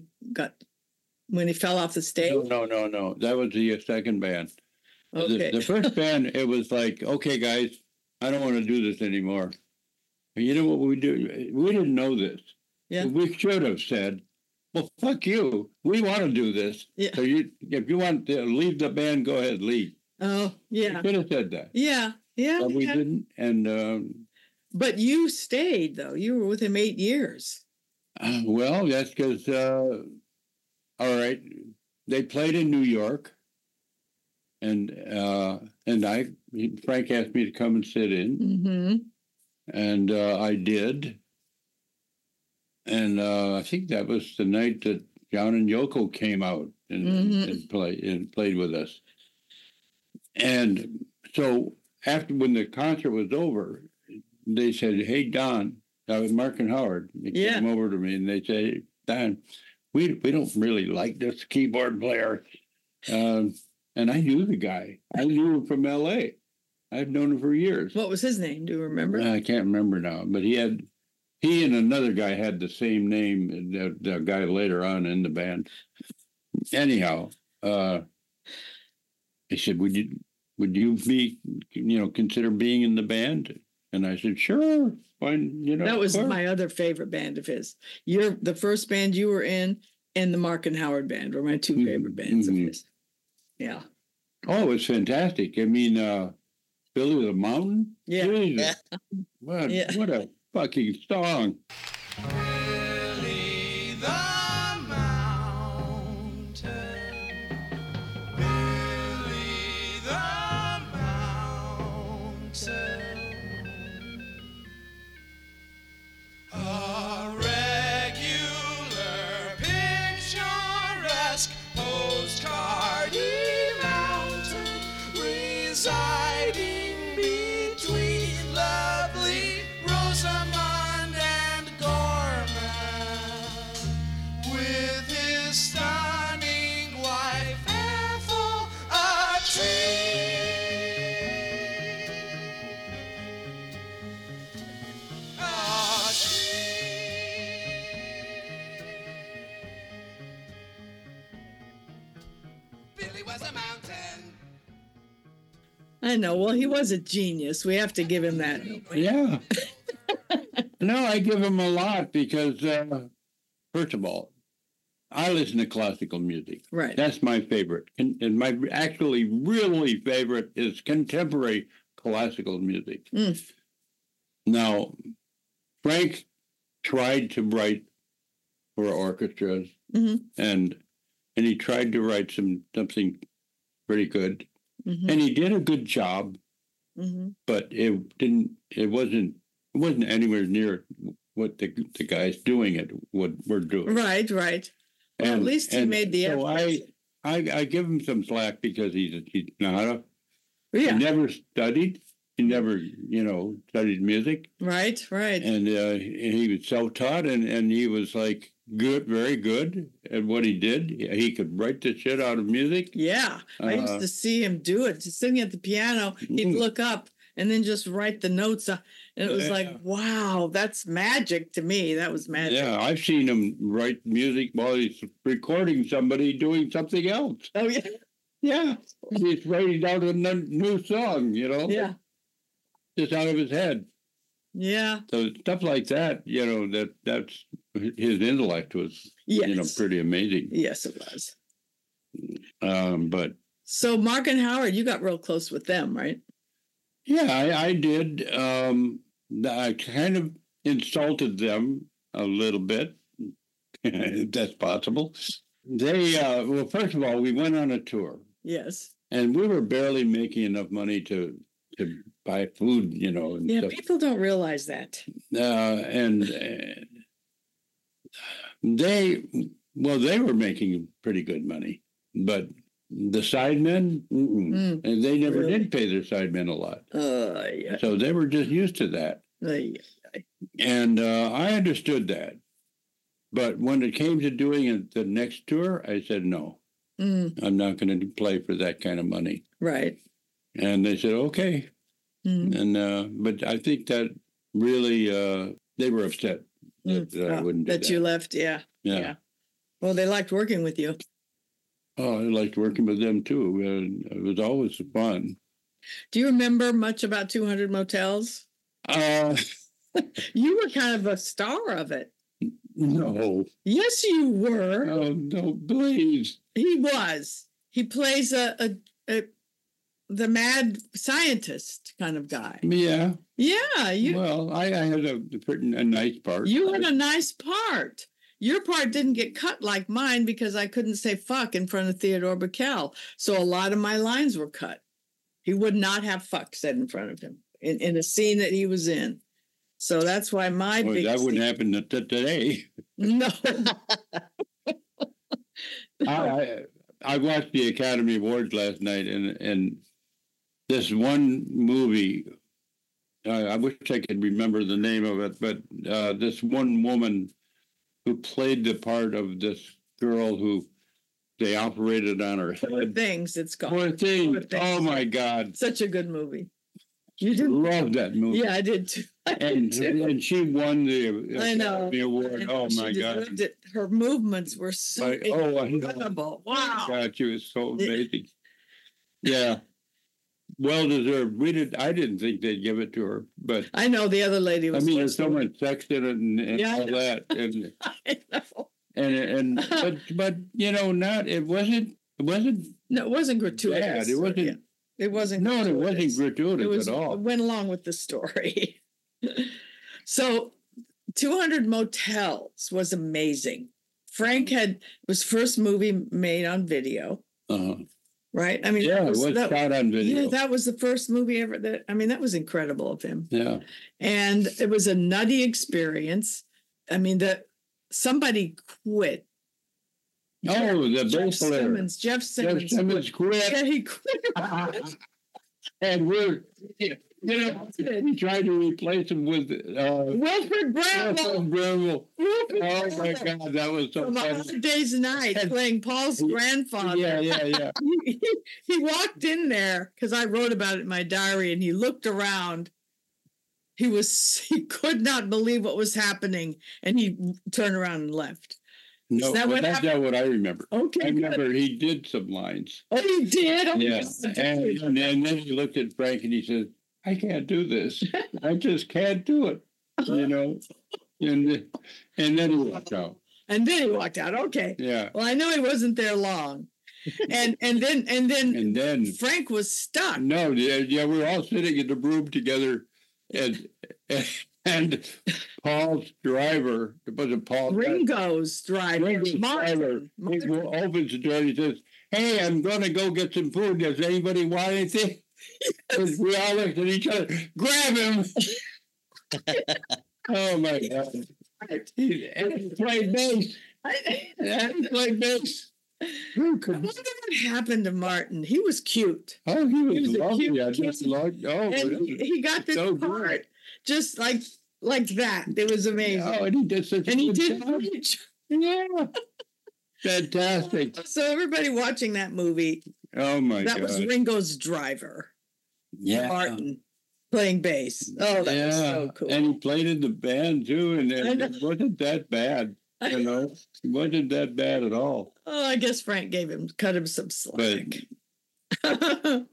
fell off the stage? No. That was the second band. Okay. The first band, it was like, okay, guys, I don't want to do this anymore. You know what we do? We didn't know this. Yeah. We should have said, well, fuck you. We want to do this. Yeah. So if you want to leave the band, go ahead, leave. Oh, yeah. We could have said that. Yeah. Yeah. But we yeah. didn't. And But you stayed, though. You were with him 8 years. Well, that's because, all right, they played in New York, and Frank asked me to come and sit in, and I did. And I think that was the night that John and Yoko came out and played with us. And so when the concert was over, they said, "Hey, Don," that was Mark and Howard. They came over to me and they said, "Don, we don't really like this keyboard player." And I knew the guy. I knew him from L.A. I've known him for years. What was his name? Do you remember? I can't remember now, but he and another guy had the same name. The guy later on in the band. Anyhow, he said, "Would you be, consider being in the band?" And I said, "Sure, fine." That was my other favorite band of his. The first band you were in, and the Mark and Howard band were my two favorite bands of his. Yeah. Oh, it was fantastic. I mean, Billy with a Mountain. Yeah. Jesus. What a fucking song. Billy the Mountain. Billy the Mountain. A regular picturesque postcardy mountain residing between lovely Rosamond and Gorman, with his stunning wife Ethel a tree. A tree. Billy was a mountain. I know. Well, he was a genius. We have to give him that. Yeah. No, I give him a lot because, first of all, I listen to classical music. Right. That's my favorite. And my actually really favorite is contemporary classical music. Now, Frank tried to write for orchestras, and he tried to write something pretty good. And he did a good job, but it wasn't anywhere near what the guys doing it what we're doing. Right. Well, at least he made the effort. So I give him some slack because he's not a. Yeah. He never studied. He never, studied music. Right. And he was self-taught, and he was like very good at what he did. He could write the shit out of music. Yeah. I used to see him do it. Just sitting at the piano, he'd look up and then just write the notes. And it was like, wow, that's magic to me. That was magic. Yeah, I've seen him write music while he's recording somebody doing something else. Oh, yeah. Yeah. He's writing down a new song, Yeah. Just out of his head. Yeah. So stuff like that, that's his intellect was, pretty amazing. Yes, it was. But so Mark and Howard, you got real close with them, right? Yeah, I did. I kind of insulted them a little bit, if that's possible. They, well, first of all, we went on a tour. Yes. And we were barely making enough money to buy food, and yeah, stuff. People don't realize that. And they were making pretty good money, but the sidemen, and they never did pay their sidemen a lot. Yeah. So they were just used to that. And I understood that. But when it came to doing it the next tour, I said, no, I'm not going to play for that kind of money. Right. And they said, okay. And but I think that really they were upset that I wouldn't do that. That you left, yeah. Well, they liked working with you. Oh, I liked working with them too. It was always fun. Do you remember much about 200 Motels? You were kind of a star of it. No. Yes, you were. Oh, no, please. He was. He plays a the mad scientist kind of guy. Yeah. Yeah, Well, I had a nice part. You had a nice part. Your part didn't get cut like mine because I couldn't say fuck in front of Theodore Bickel. So a lot of my lines were cut. He would not have fuck said in front of him in a scene that he was in. So that's why my big that wouldn't happen today. No. I watched the Academy Awards last night, and this one movie, I wish I could remember the name of it, but this one woman who played the part of this girl who they operated on her head. Poor Things, it's called. Poor Things. Oh, my God. Such a good movie. You did love that movie. Yeah, I did too. And she won the award. Oh my God! Her movements were so incredible. Wow! God, she was so amazing. Yeah, well deserved. I didn't think they'd give it to her, but I know the other lady was. I mean, there's so much sex in it and all that, and I know. And but it wasn't. No, it wasn't gratuitous. Bad. It wasn't. Yeah. It wasn't. No, gratuitous. it wasn't gratuitous at all. It went along with the story. So 200 Motels was amazing. Frank was first movie made on video. Right? I mean, it was shot on video. Yeah, that was the first movie ever that was incredible of him. Yeah. And it was a nutty experience. I mean, somebody quit. Jeff Simmons. Jeff Simmons quit. Yeah, he quit. And we tried to replace him with Wilfred Bramwell. Oh my God, that was so funny. From 100 Days and Nights, playing Paul's grandfather. Yeah. He walked in there because I wrote about it in my diary, and he looked around. He could not believe what was happening, and he turned around and left. No, that's not what I remember. Okay, I remember he did some lines. Oh, he did? Oh, yeah. And then he looked at Frank and he said, I can't do this. I just can't do it. And then he walked out. And then he walked out. Okay. Yeah. Well, I know he wasn't there long. And then Frank was stuck. No, yeah, we were all sitting in the room together, and Paul's driver, was it Paul? Ringo's driver. Martin. He opens the door and he says, hey, I'm going to go get some food. Does anybody want anything? Yes. We all looked at each other. Grab him. Oh, my God. He played bass. He played bass. I wonder what happened to Martin. He was cute. Oh, he was lovely. He got this part. Good. Just like that. It was amazing. Oh, and he did such a good job. Yeah. Fantastic. So everybody watching that movie. Oh my God. That was Ringo's driver. Yeah. Martin playing bass. Oh, that was so cool. And he played in the band too, and it wasn't that bad. It wasn't that bad at all. Oh, I guess Frank cut him some slack. But,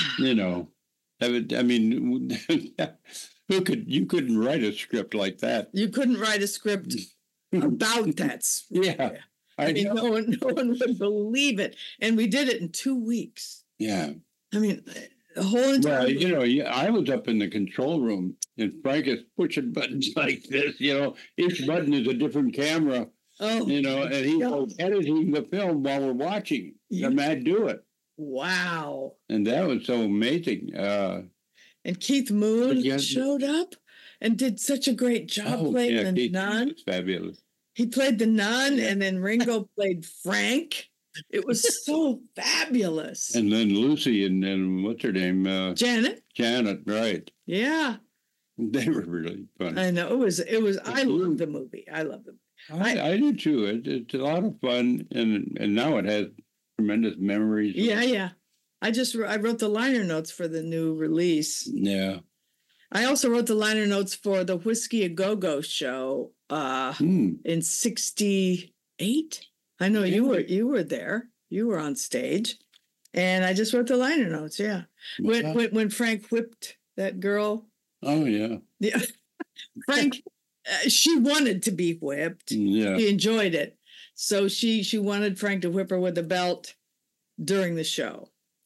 I mean, you couldn't write a script like that. You couldn't write a script about that. Yeah. I mean, no one would believe it. And we did it in 2 weeks. Yeah. I mean, the whole entire I was up in the control room, and Frank is pushing buttons like this. Each button is a different camera. Oh, and he's editing the film while we're watching the man do it. Wow. And that was so amazing. And Keith Moon showed up and did such a great job playing the nun. Was fabulous. He played the nun, and then Ringo played Frank. It was so fabulous. And then Lucy and what's her name? Janet. Janet, right. Yeah. They were really fun. I know. It was I love the movie. I love them. I do too. It's a lot of fun, and now it has tremendous memories. Yeah. I wrote the liner notes for the new release. Yeah. I also wrote the liner notes for the Whiskey A Go-Go show in 68. I know you were there. You were on stage. And I just wrote the liner notes, yeah. When Frank whipped that girl. Oh, yeah. Yeah. Frank, she wanted to be whipped. Yeah. She enjoyed it. So she wanted Frank to whip her with a belt during the show.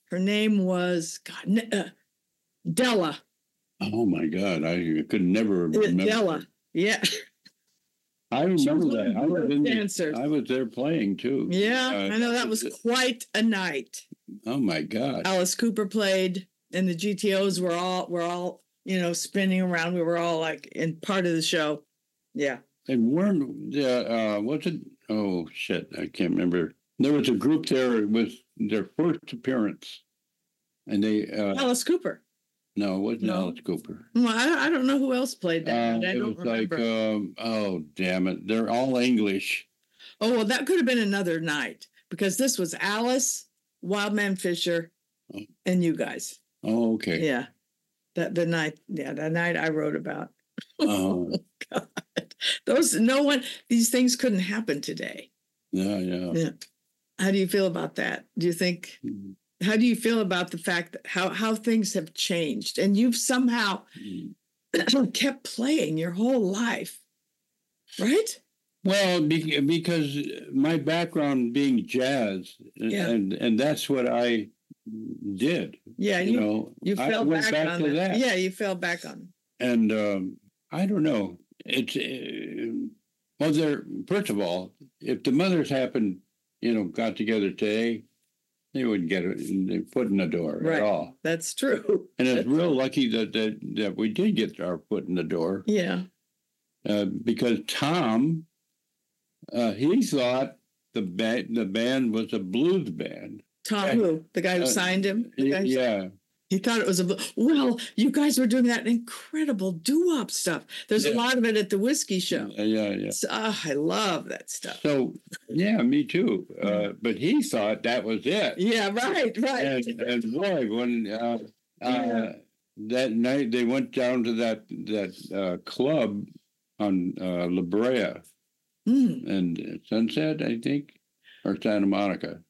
Her name was Della. Oh my God, I could never remember. Della. Yeah. I remember that. Dancers. I was there playing too. Yeah, I know that was quite a night. Oh my God. Alice Cooper played, and the GTOs were all spinning around. We were all like in part of the show. Yeah. And what's it? Oh shit, I can't remember. There was a group there. It was their first appearance, and they Alice Cooper. No, it wasn't Alice Cooper. Well, I don't know who else played that. I don't remember. Oh damn it, they're all English. Oh well, that could have been another night because this was Alice, Wildman Fisher, and you guys. Oh okay. Yeah, that night I wrote about. Oh God, these things couldn't happen today. Yeah. How do you feel about that? Do you think? How do you feel about the fact that how things have changed and you've somehow kept playing your whole life, right? Well, because my background being jazz, and that's what I did. Yeah, you fell back on to that. Yeah, you fell back on. And I don't know. It's first of all, if the mothers happened, got together today, they wouldn't get a foot in the door at all. That's true. And it's real lucky that we did get our foot in the door. Yeah. Because Tom, he thought the band was a blues band. Tom who? The guy who signed him? Yeah. He thought it was well, you guys were doing that incredible doo-wop stuff. There's a lot of it at the Whiskey Show. Yeah. So, I love that stuff. So, yeah, me too. But he thought that was it. Yeah, right. And boy, when that night they went down to that club on La Brea and Sunset, I think, or Santa Monica.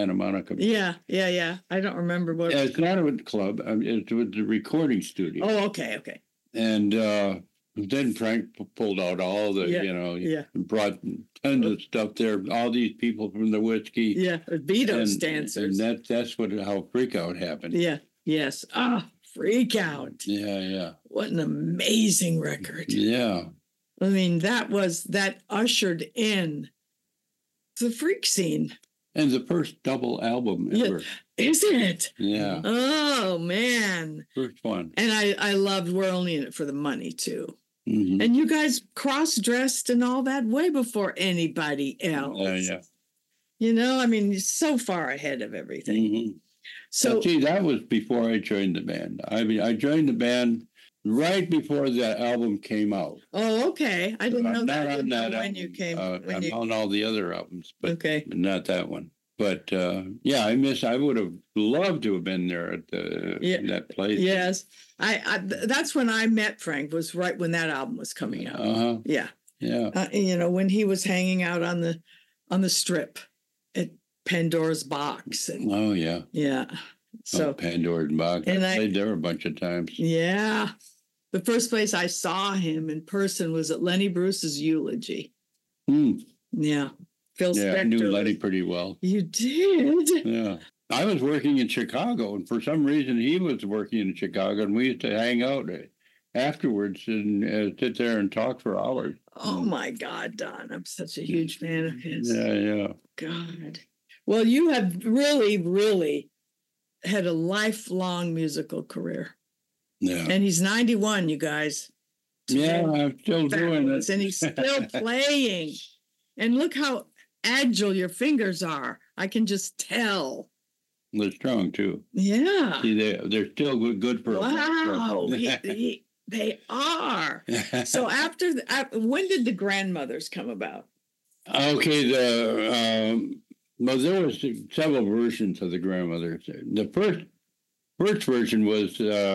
Yeah. I don't remember what. It's not a club. It was the recording studio. Oh, okay. And then Frank pulled out all the, brought tons of stuff there. All these people from the Whiskey. Yeah, Beatles dancers. And that's how Freak Out happened. Yeah. Yes. Freak Out. Yeah. What an amazing record. Yeah. I mean, that ushered in the freak scene. And the first double album ever. Is it? Yeah. Oh, man. First one. And I loved We're Only in It for the Money, too. Mm-hmm. And you guys cross-dressed and all that way before anybody else. Yeah. I mean, you're so far ahead of everything. Mm-hmm. So, see, that was before I joined the band. I joined the band right before the album came out. Oh, okay. I didn't know that. Not on that when album. You came. I'm on all the other albums, but not that one. But I would have loved to have been there at that place. Yes, that's when I met Frank. Was right when that album was coming out. Yeah. When he was hanging out on the strip at Pandora's Box. And, yeah. So Pandora's Box. I played there a bunch of times. Yeah. The first place I saw him in person was at Lenny Bruce's eulogy. Yeah. Phil Spector. I knew Lenny pretty well. You did? Yeah. I was working in Chicago, and for some reason he was working in Chicago, and we used to hang out afterwards and sit there and talk for hours. Oh, my God, Don. I'm such a huge fan of his. Yeah. God. Well, you have really, really had a lifelong musical career. Yeah. And he's 91, you guys. Yeah, I'm still doing it. And he's still playing. And look how agile your fingers are. I can just tell. They're strong, too. Yeah. See, they're still good for wow. They are. So when did the Grandmothers come about? Okay, there was several versions of the Grandmothers. The first version was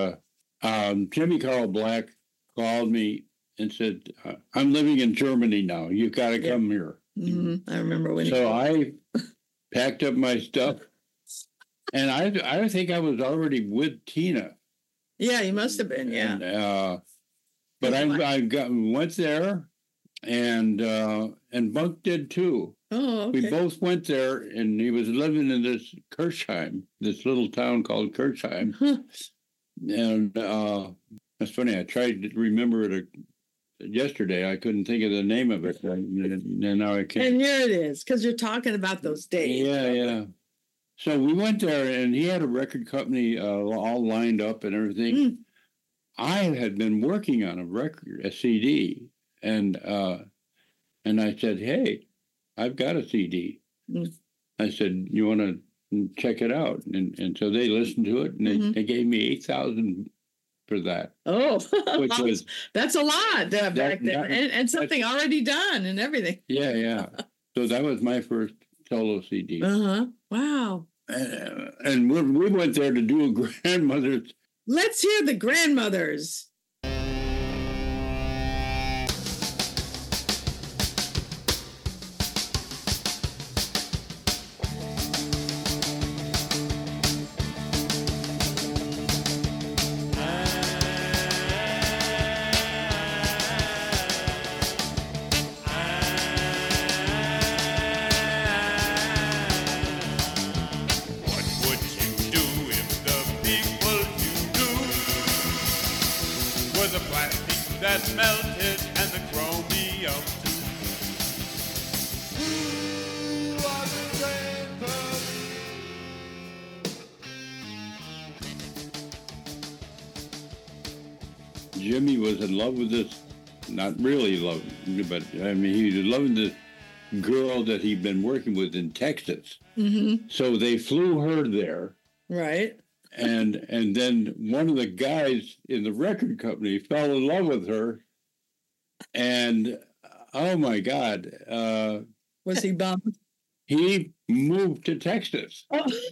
Jimmy Carl Black called me and said, I'm living in Germany now. You've got to come here. Mm-hmm. I remember when. So I packed up my stuff, and I think I was already with Tina. Yeah, you must have been. Yeah. And, but I went there, and Bunk did too. Oh, okay. We both went there, and he was living in this Kirchheim, this little town called Kirchheim. And that's funny. I tried to remember it yesterday. I couldn't think of the name of it, and now I can't. And here it is, because you're talking about those days. Yeah. So we went there, and he had a record company all lined up and everything. I had been working on a CD, and I said, "Hey, I've got a CD." I said, "You want to check it out?" And so they listened to it, and they gave me $8,000 for that. Oh, which was that's a lot back then, and something already done and everything. Yeah. So that was my first solo CD. Wow. And we went there to do a grandmother's. Let's hear the grandmothers. The plastic that melted and the chromium too. Who are the grandmothers? Jimmy was in love with this, not really love, but I mean, he was in love with this girl that he'd been working with in Texas. So they flew her there. Right. And then one of the guys in the record company fell in love with her, and oh my God, was he bummed? He moved to Texas,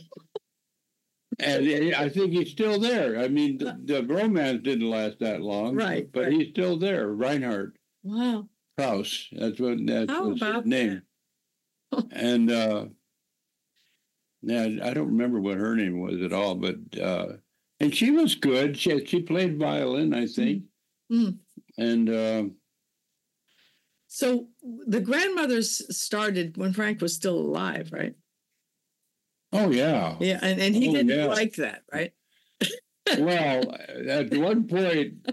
and I think he's still there. I mean, the romance didn't last that long, right? But he's still there, Reinhard. Wow. Krauss. That's his name. And yeah, I don't remember what her name was at all, but and she was good. She played violin, I think. And so the grandmothers started when Frank was still alive, right? Oh yeah, yeah, and he didn't like that, right? Well, at one point,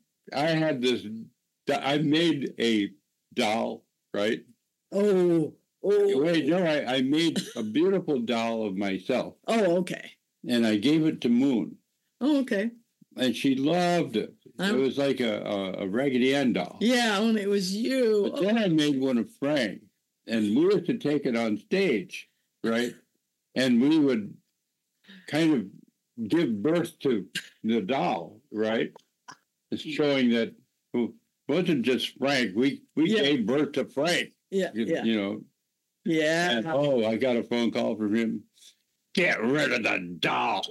I made a doll, right? Oh. Wait, no, I made a beautiful doll of myself. Oh, okay. And I gave it to Moon. Oh, okay. And she loved it. It was like a Raggedy Ann doll. Yeah, only it was you. But then I made one of Frank, and we used to take it on stage, right? And we would kind of give birth to the doll, right? It's showing that it wasn't just Frank. We gave birth to Frank. Yeah. You know. Yeah. And, I got a phone call from him. Get rid of the doll.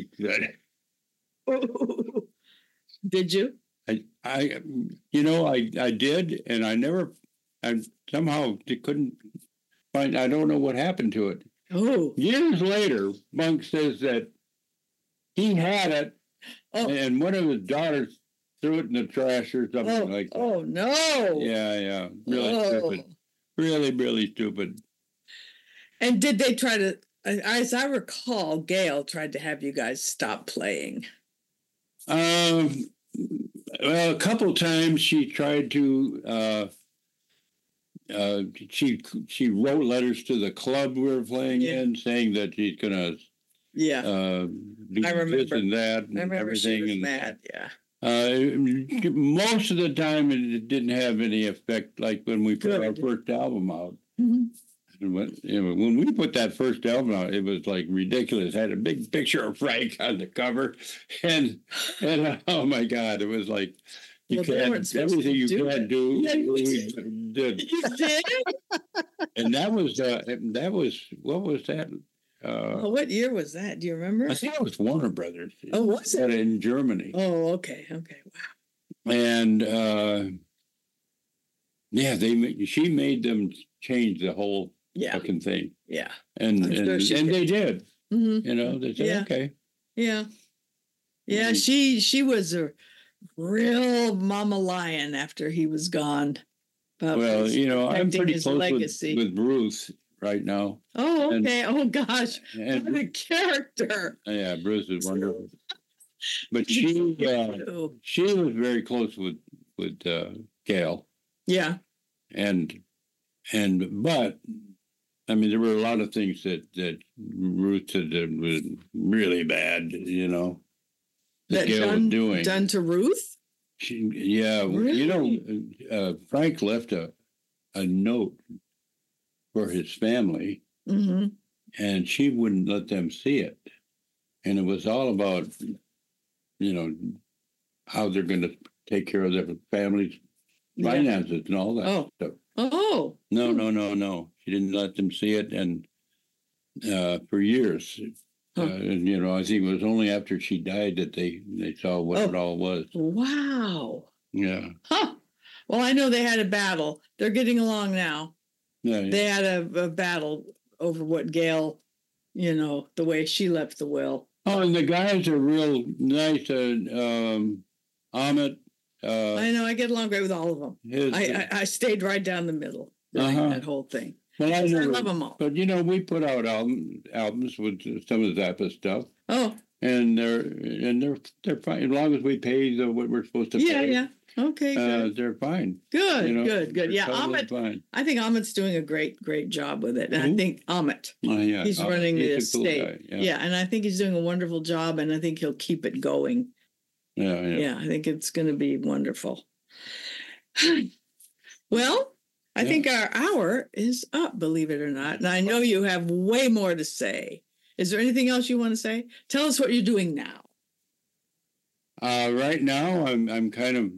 Did you? I did, and I somehow couldn't find. I don't know what happened to it. Oh. Years later, Monk says that he had it, and one of his daughters threw it in the trash or something like that. Oh no! Yeah, really stupid. Really, really stupid. And did they try to, as I recall, Gail tried to have you guys stop playing? Well, a couple times she tried to, she wrote letters to the club we were playing in saying that she's going to be I remember. this and that and I remember everything. She was mad, yeah. Most of the time, it didn't have any effect. Like when we put our first album out, and when we put that first album out, it was like ridiculous. It had a big picture of Frank on the cover, and oh my God, it was like you can't everything you can't do. We did. You did, and that was what was that? What year was that? Do you remember? I think it was Warner Brothers. Oh, was it? In Germany. Oh, okay. Wow. And she made them change the whole fucking thing. Yeah. And they did. Mm-hmm. You know, they said, okay. Yeah. Yeah, she was a real mama lion after he was gone. Well, his- I'm protecting pretty his close legacy. with Bruce right now. Oh, and- okay. Oh gosh, and- what a character! Yeah, Bruce is wonderful. But she was very close with Gail, Yeah. but I mean, there were a lot of things that Ruth said that was really bad, that Gail was doing. Done to Ruth? Really? Frank left a note for his family, Mm-hmm. and she wouldn't let them see it. And it was all about, how they're going to take care of their family's finances and all that stuff. Oh. No. She didn't let them see it, and for years. And I think it was only after she died that they saw what it all was. Wow. Yeah. Huh. Well, I know they had a battle. They're getting along now. Yeah. They had a battle over what Gail, the way she left the will. Oh, and the guys are real nice. Amit. I know. I get along great with all of them. I stayed right down the middle during that whole thing. Well, I love them all. But we put out albums with some of Zappa stuff. Oh. And they're fine as long as we pay what we're supposed to pay. Yeah. Okay. Good. They're fine. Good. Yeah, totally Amit. Fine. I think Amit's doing a great job with it, and I think Amit. Oh, yeah. He's running the he's a cool estate. guy, Yeah, and I think he's doing a wonderful job, and I think he'll keep it going. Yeah. I think it's going to be wonderful. Well, I think our hour is up, believe it or not. And I know you have way more to say. Is there anything else you want to say? Tell us what you're doing now. Right now, I'm kind of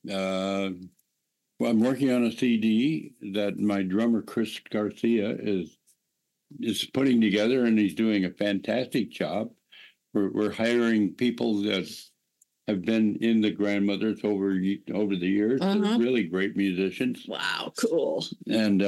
I'm working on a CD that my drummer Chris Garcia is putting together, and he's doing a fantastic job. We're hiring people that have been in the Grandmothers over the years. They're really great musicians. Wow, cool. And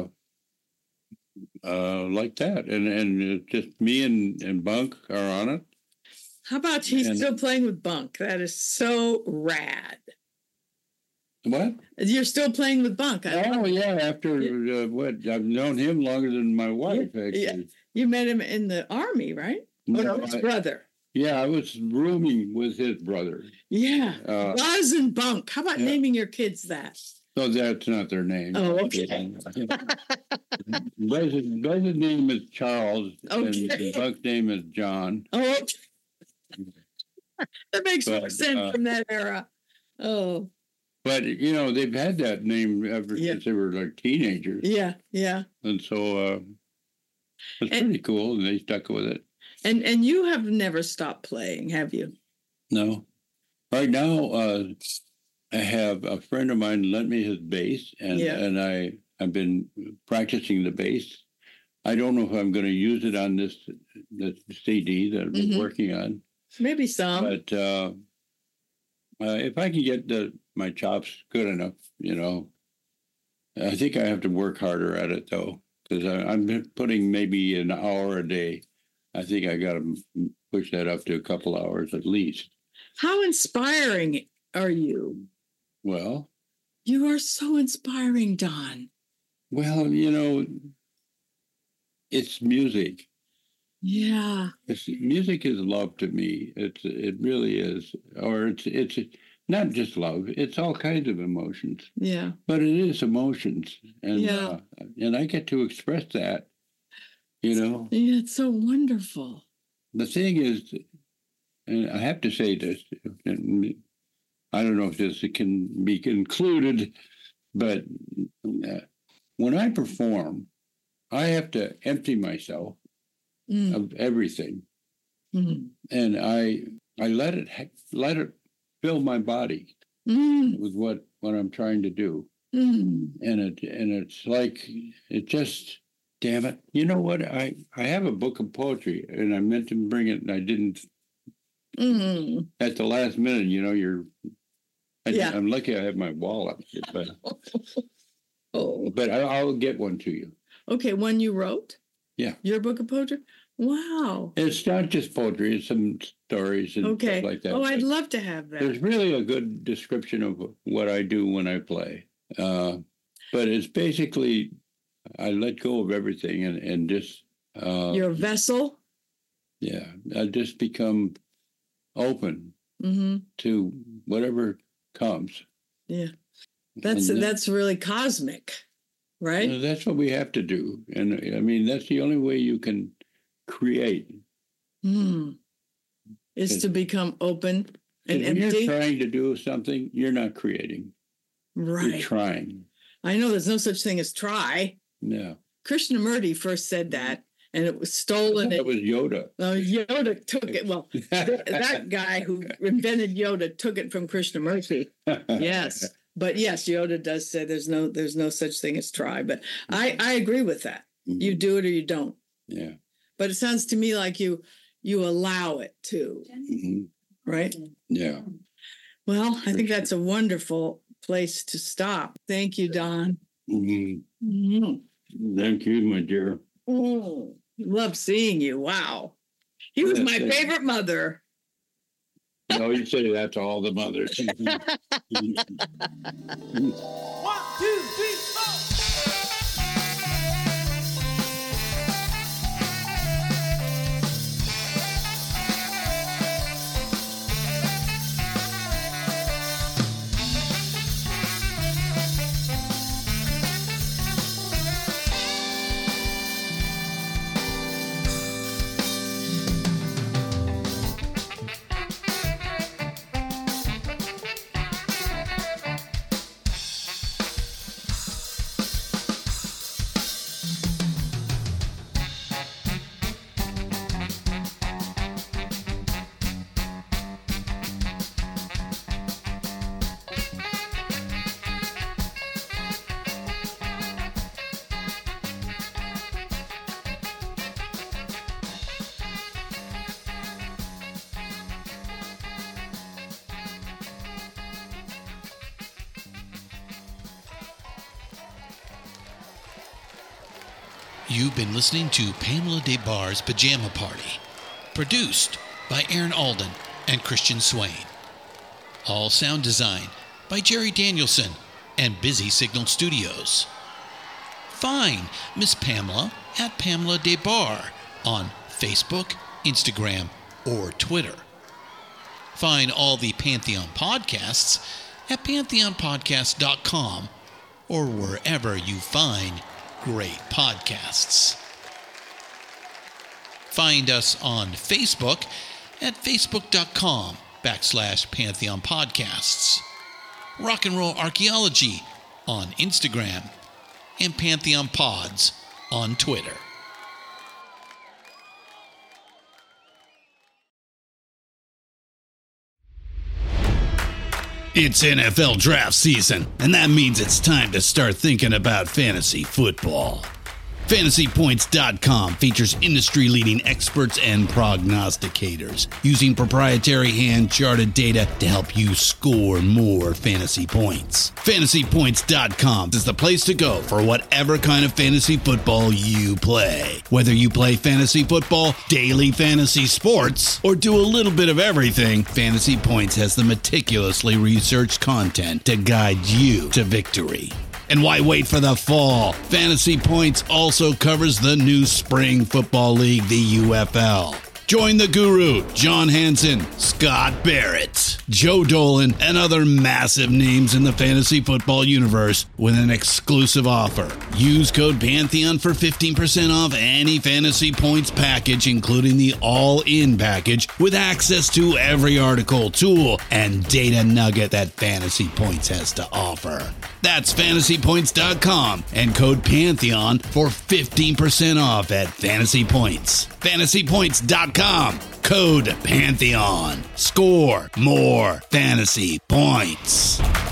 like that, and it's just me and Bunk are on it. How about he's still playing with Bunk? That is so rad. What? You're still playing with Bunk? After what? I've known him longer than my wife, actually. Yeah. You met him in the Army, right? No, his brother. Yeah, I was rooming with his brother. Yeah. Buzz and Bunk. How about naming your kids that? No, that's not their name. Oh, okay. Buzz's name is Charles, and Buck's name is John. Oh, okay. That makes more sense from that era. Oh. But, they've had that name ever since they were like teenagers. Yeah. And so it's pretty cool, and they stuck with it. And you have never stopped playing, have you? No. Right now, I have a friend of mine lent me his bass, and I've been practicing the bass. I don't know if I'm going to use it on this CD that I'm working on. Maybe some. But if I can get my chops good enough, I think I have to work harder at it, though, because I'm putting maybe an hour a day. I think I got to push that up to a couple hours at least. How inspiring are you? Well, you are so inspiring, Don. Well, it's music. Yeah. Music is love to me. It really is. Or it's not just love. It's all kinds of emotions. Yeah. But it is emotions, and and I get to express that. Yeah, it's so wonderful. The thing is, and I have to say this, and I don't know if this can be included, but when I perform, I have to empty myself of everything, and I let it fill my body with what I'm trying to do, and it's like it just. Damn it. You know what? I have a book of poetry, and I meant to bring it, and I didn't. At the last minute, I'm lucky I have my wallet. But, but I'll get one to you. Okay, one you wrote? Yeah. Your book of poetry? Wow. It's not just poetry. It's some stories and stuff like that. Oh, I'd love to have that. There's really a good description of what I do when I play. But it's basically, I let go of everything and just... Your vessel? Yeah, I just become open to whatever comes. Yeah. That's really cosmic, right? That's what we have to do. And I mean, that's the only way you can create. Is to become open and when empty. You're trying to do something, you're not creating. Right. You're trying. I know there's no such thing as try. No. Krishnamurti first said that, and it was stolen. It was Yoda. Yoda took it. Well, that guy who invented Yoda took it from Krishnamurti. Yes. But yes, Yoda does say there's no such thing as try. But I agree with that. You do it or you don't. Yeah. But it sounds to me like you allow it to. Right? Yeah. Well, I think that's a wonderful place to stop. Thank you, Don. Thank you, my dear. Love seeing you. Wow. He was my favorite mother. No, you say that to all the mothers. 1, 2, 3, 4. You've been listening to Pamela Des Barres' Pajama Party, produced by Aaron Alden and Christian Swain. All sound design by Jerry Danielson and Busy Signal Studios. Find Miss Pamela at Pamela Des Barres on Facebook, Instagram, or Twitter. Find all the Pantheon podcasts at pantheonpodcast.com or wherever you find great podcasts. Find us on Facebook at facebook.com/Pantheon Podcasts. Rock and Roll Archaeology on Instagram and Pantheon Pods on Twitter. It's NFL draft season, and that means it's time to start thinking about fantasy football. FantasyPoints.com features industry-leading experts and prognosticators using proprietary hand-charted data to help you score more fantasy points. FantasyPoints.com is the place to go for whatever kind of fantasy football you play. Whether you play fantasy football, daily fantasy sports, or do a little bit of everything, Fantasy Points has the meticulously researched content to guide you to victory. And why wait for the fall? Fantasy Points also covers the new spring football league, the UFL. Join the guru, John Hansen, Scott Barrett, Joe Dolan, and other massive names in the fantasy football universe with an exclusive offer. Use code Pantheon for 15% off any Fantasy Points package, including the all-in package, with access to every article, tool, and data nugget that Fantasy Points has to offer. That's FantasyPoints.com and code Pantheon for 15% off at Fantasy Points. FantasyPoints.com, code Pantheon. Score more fantasy points.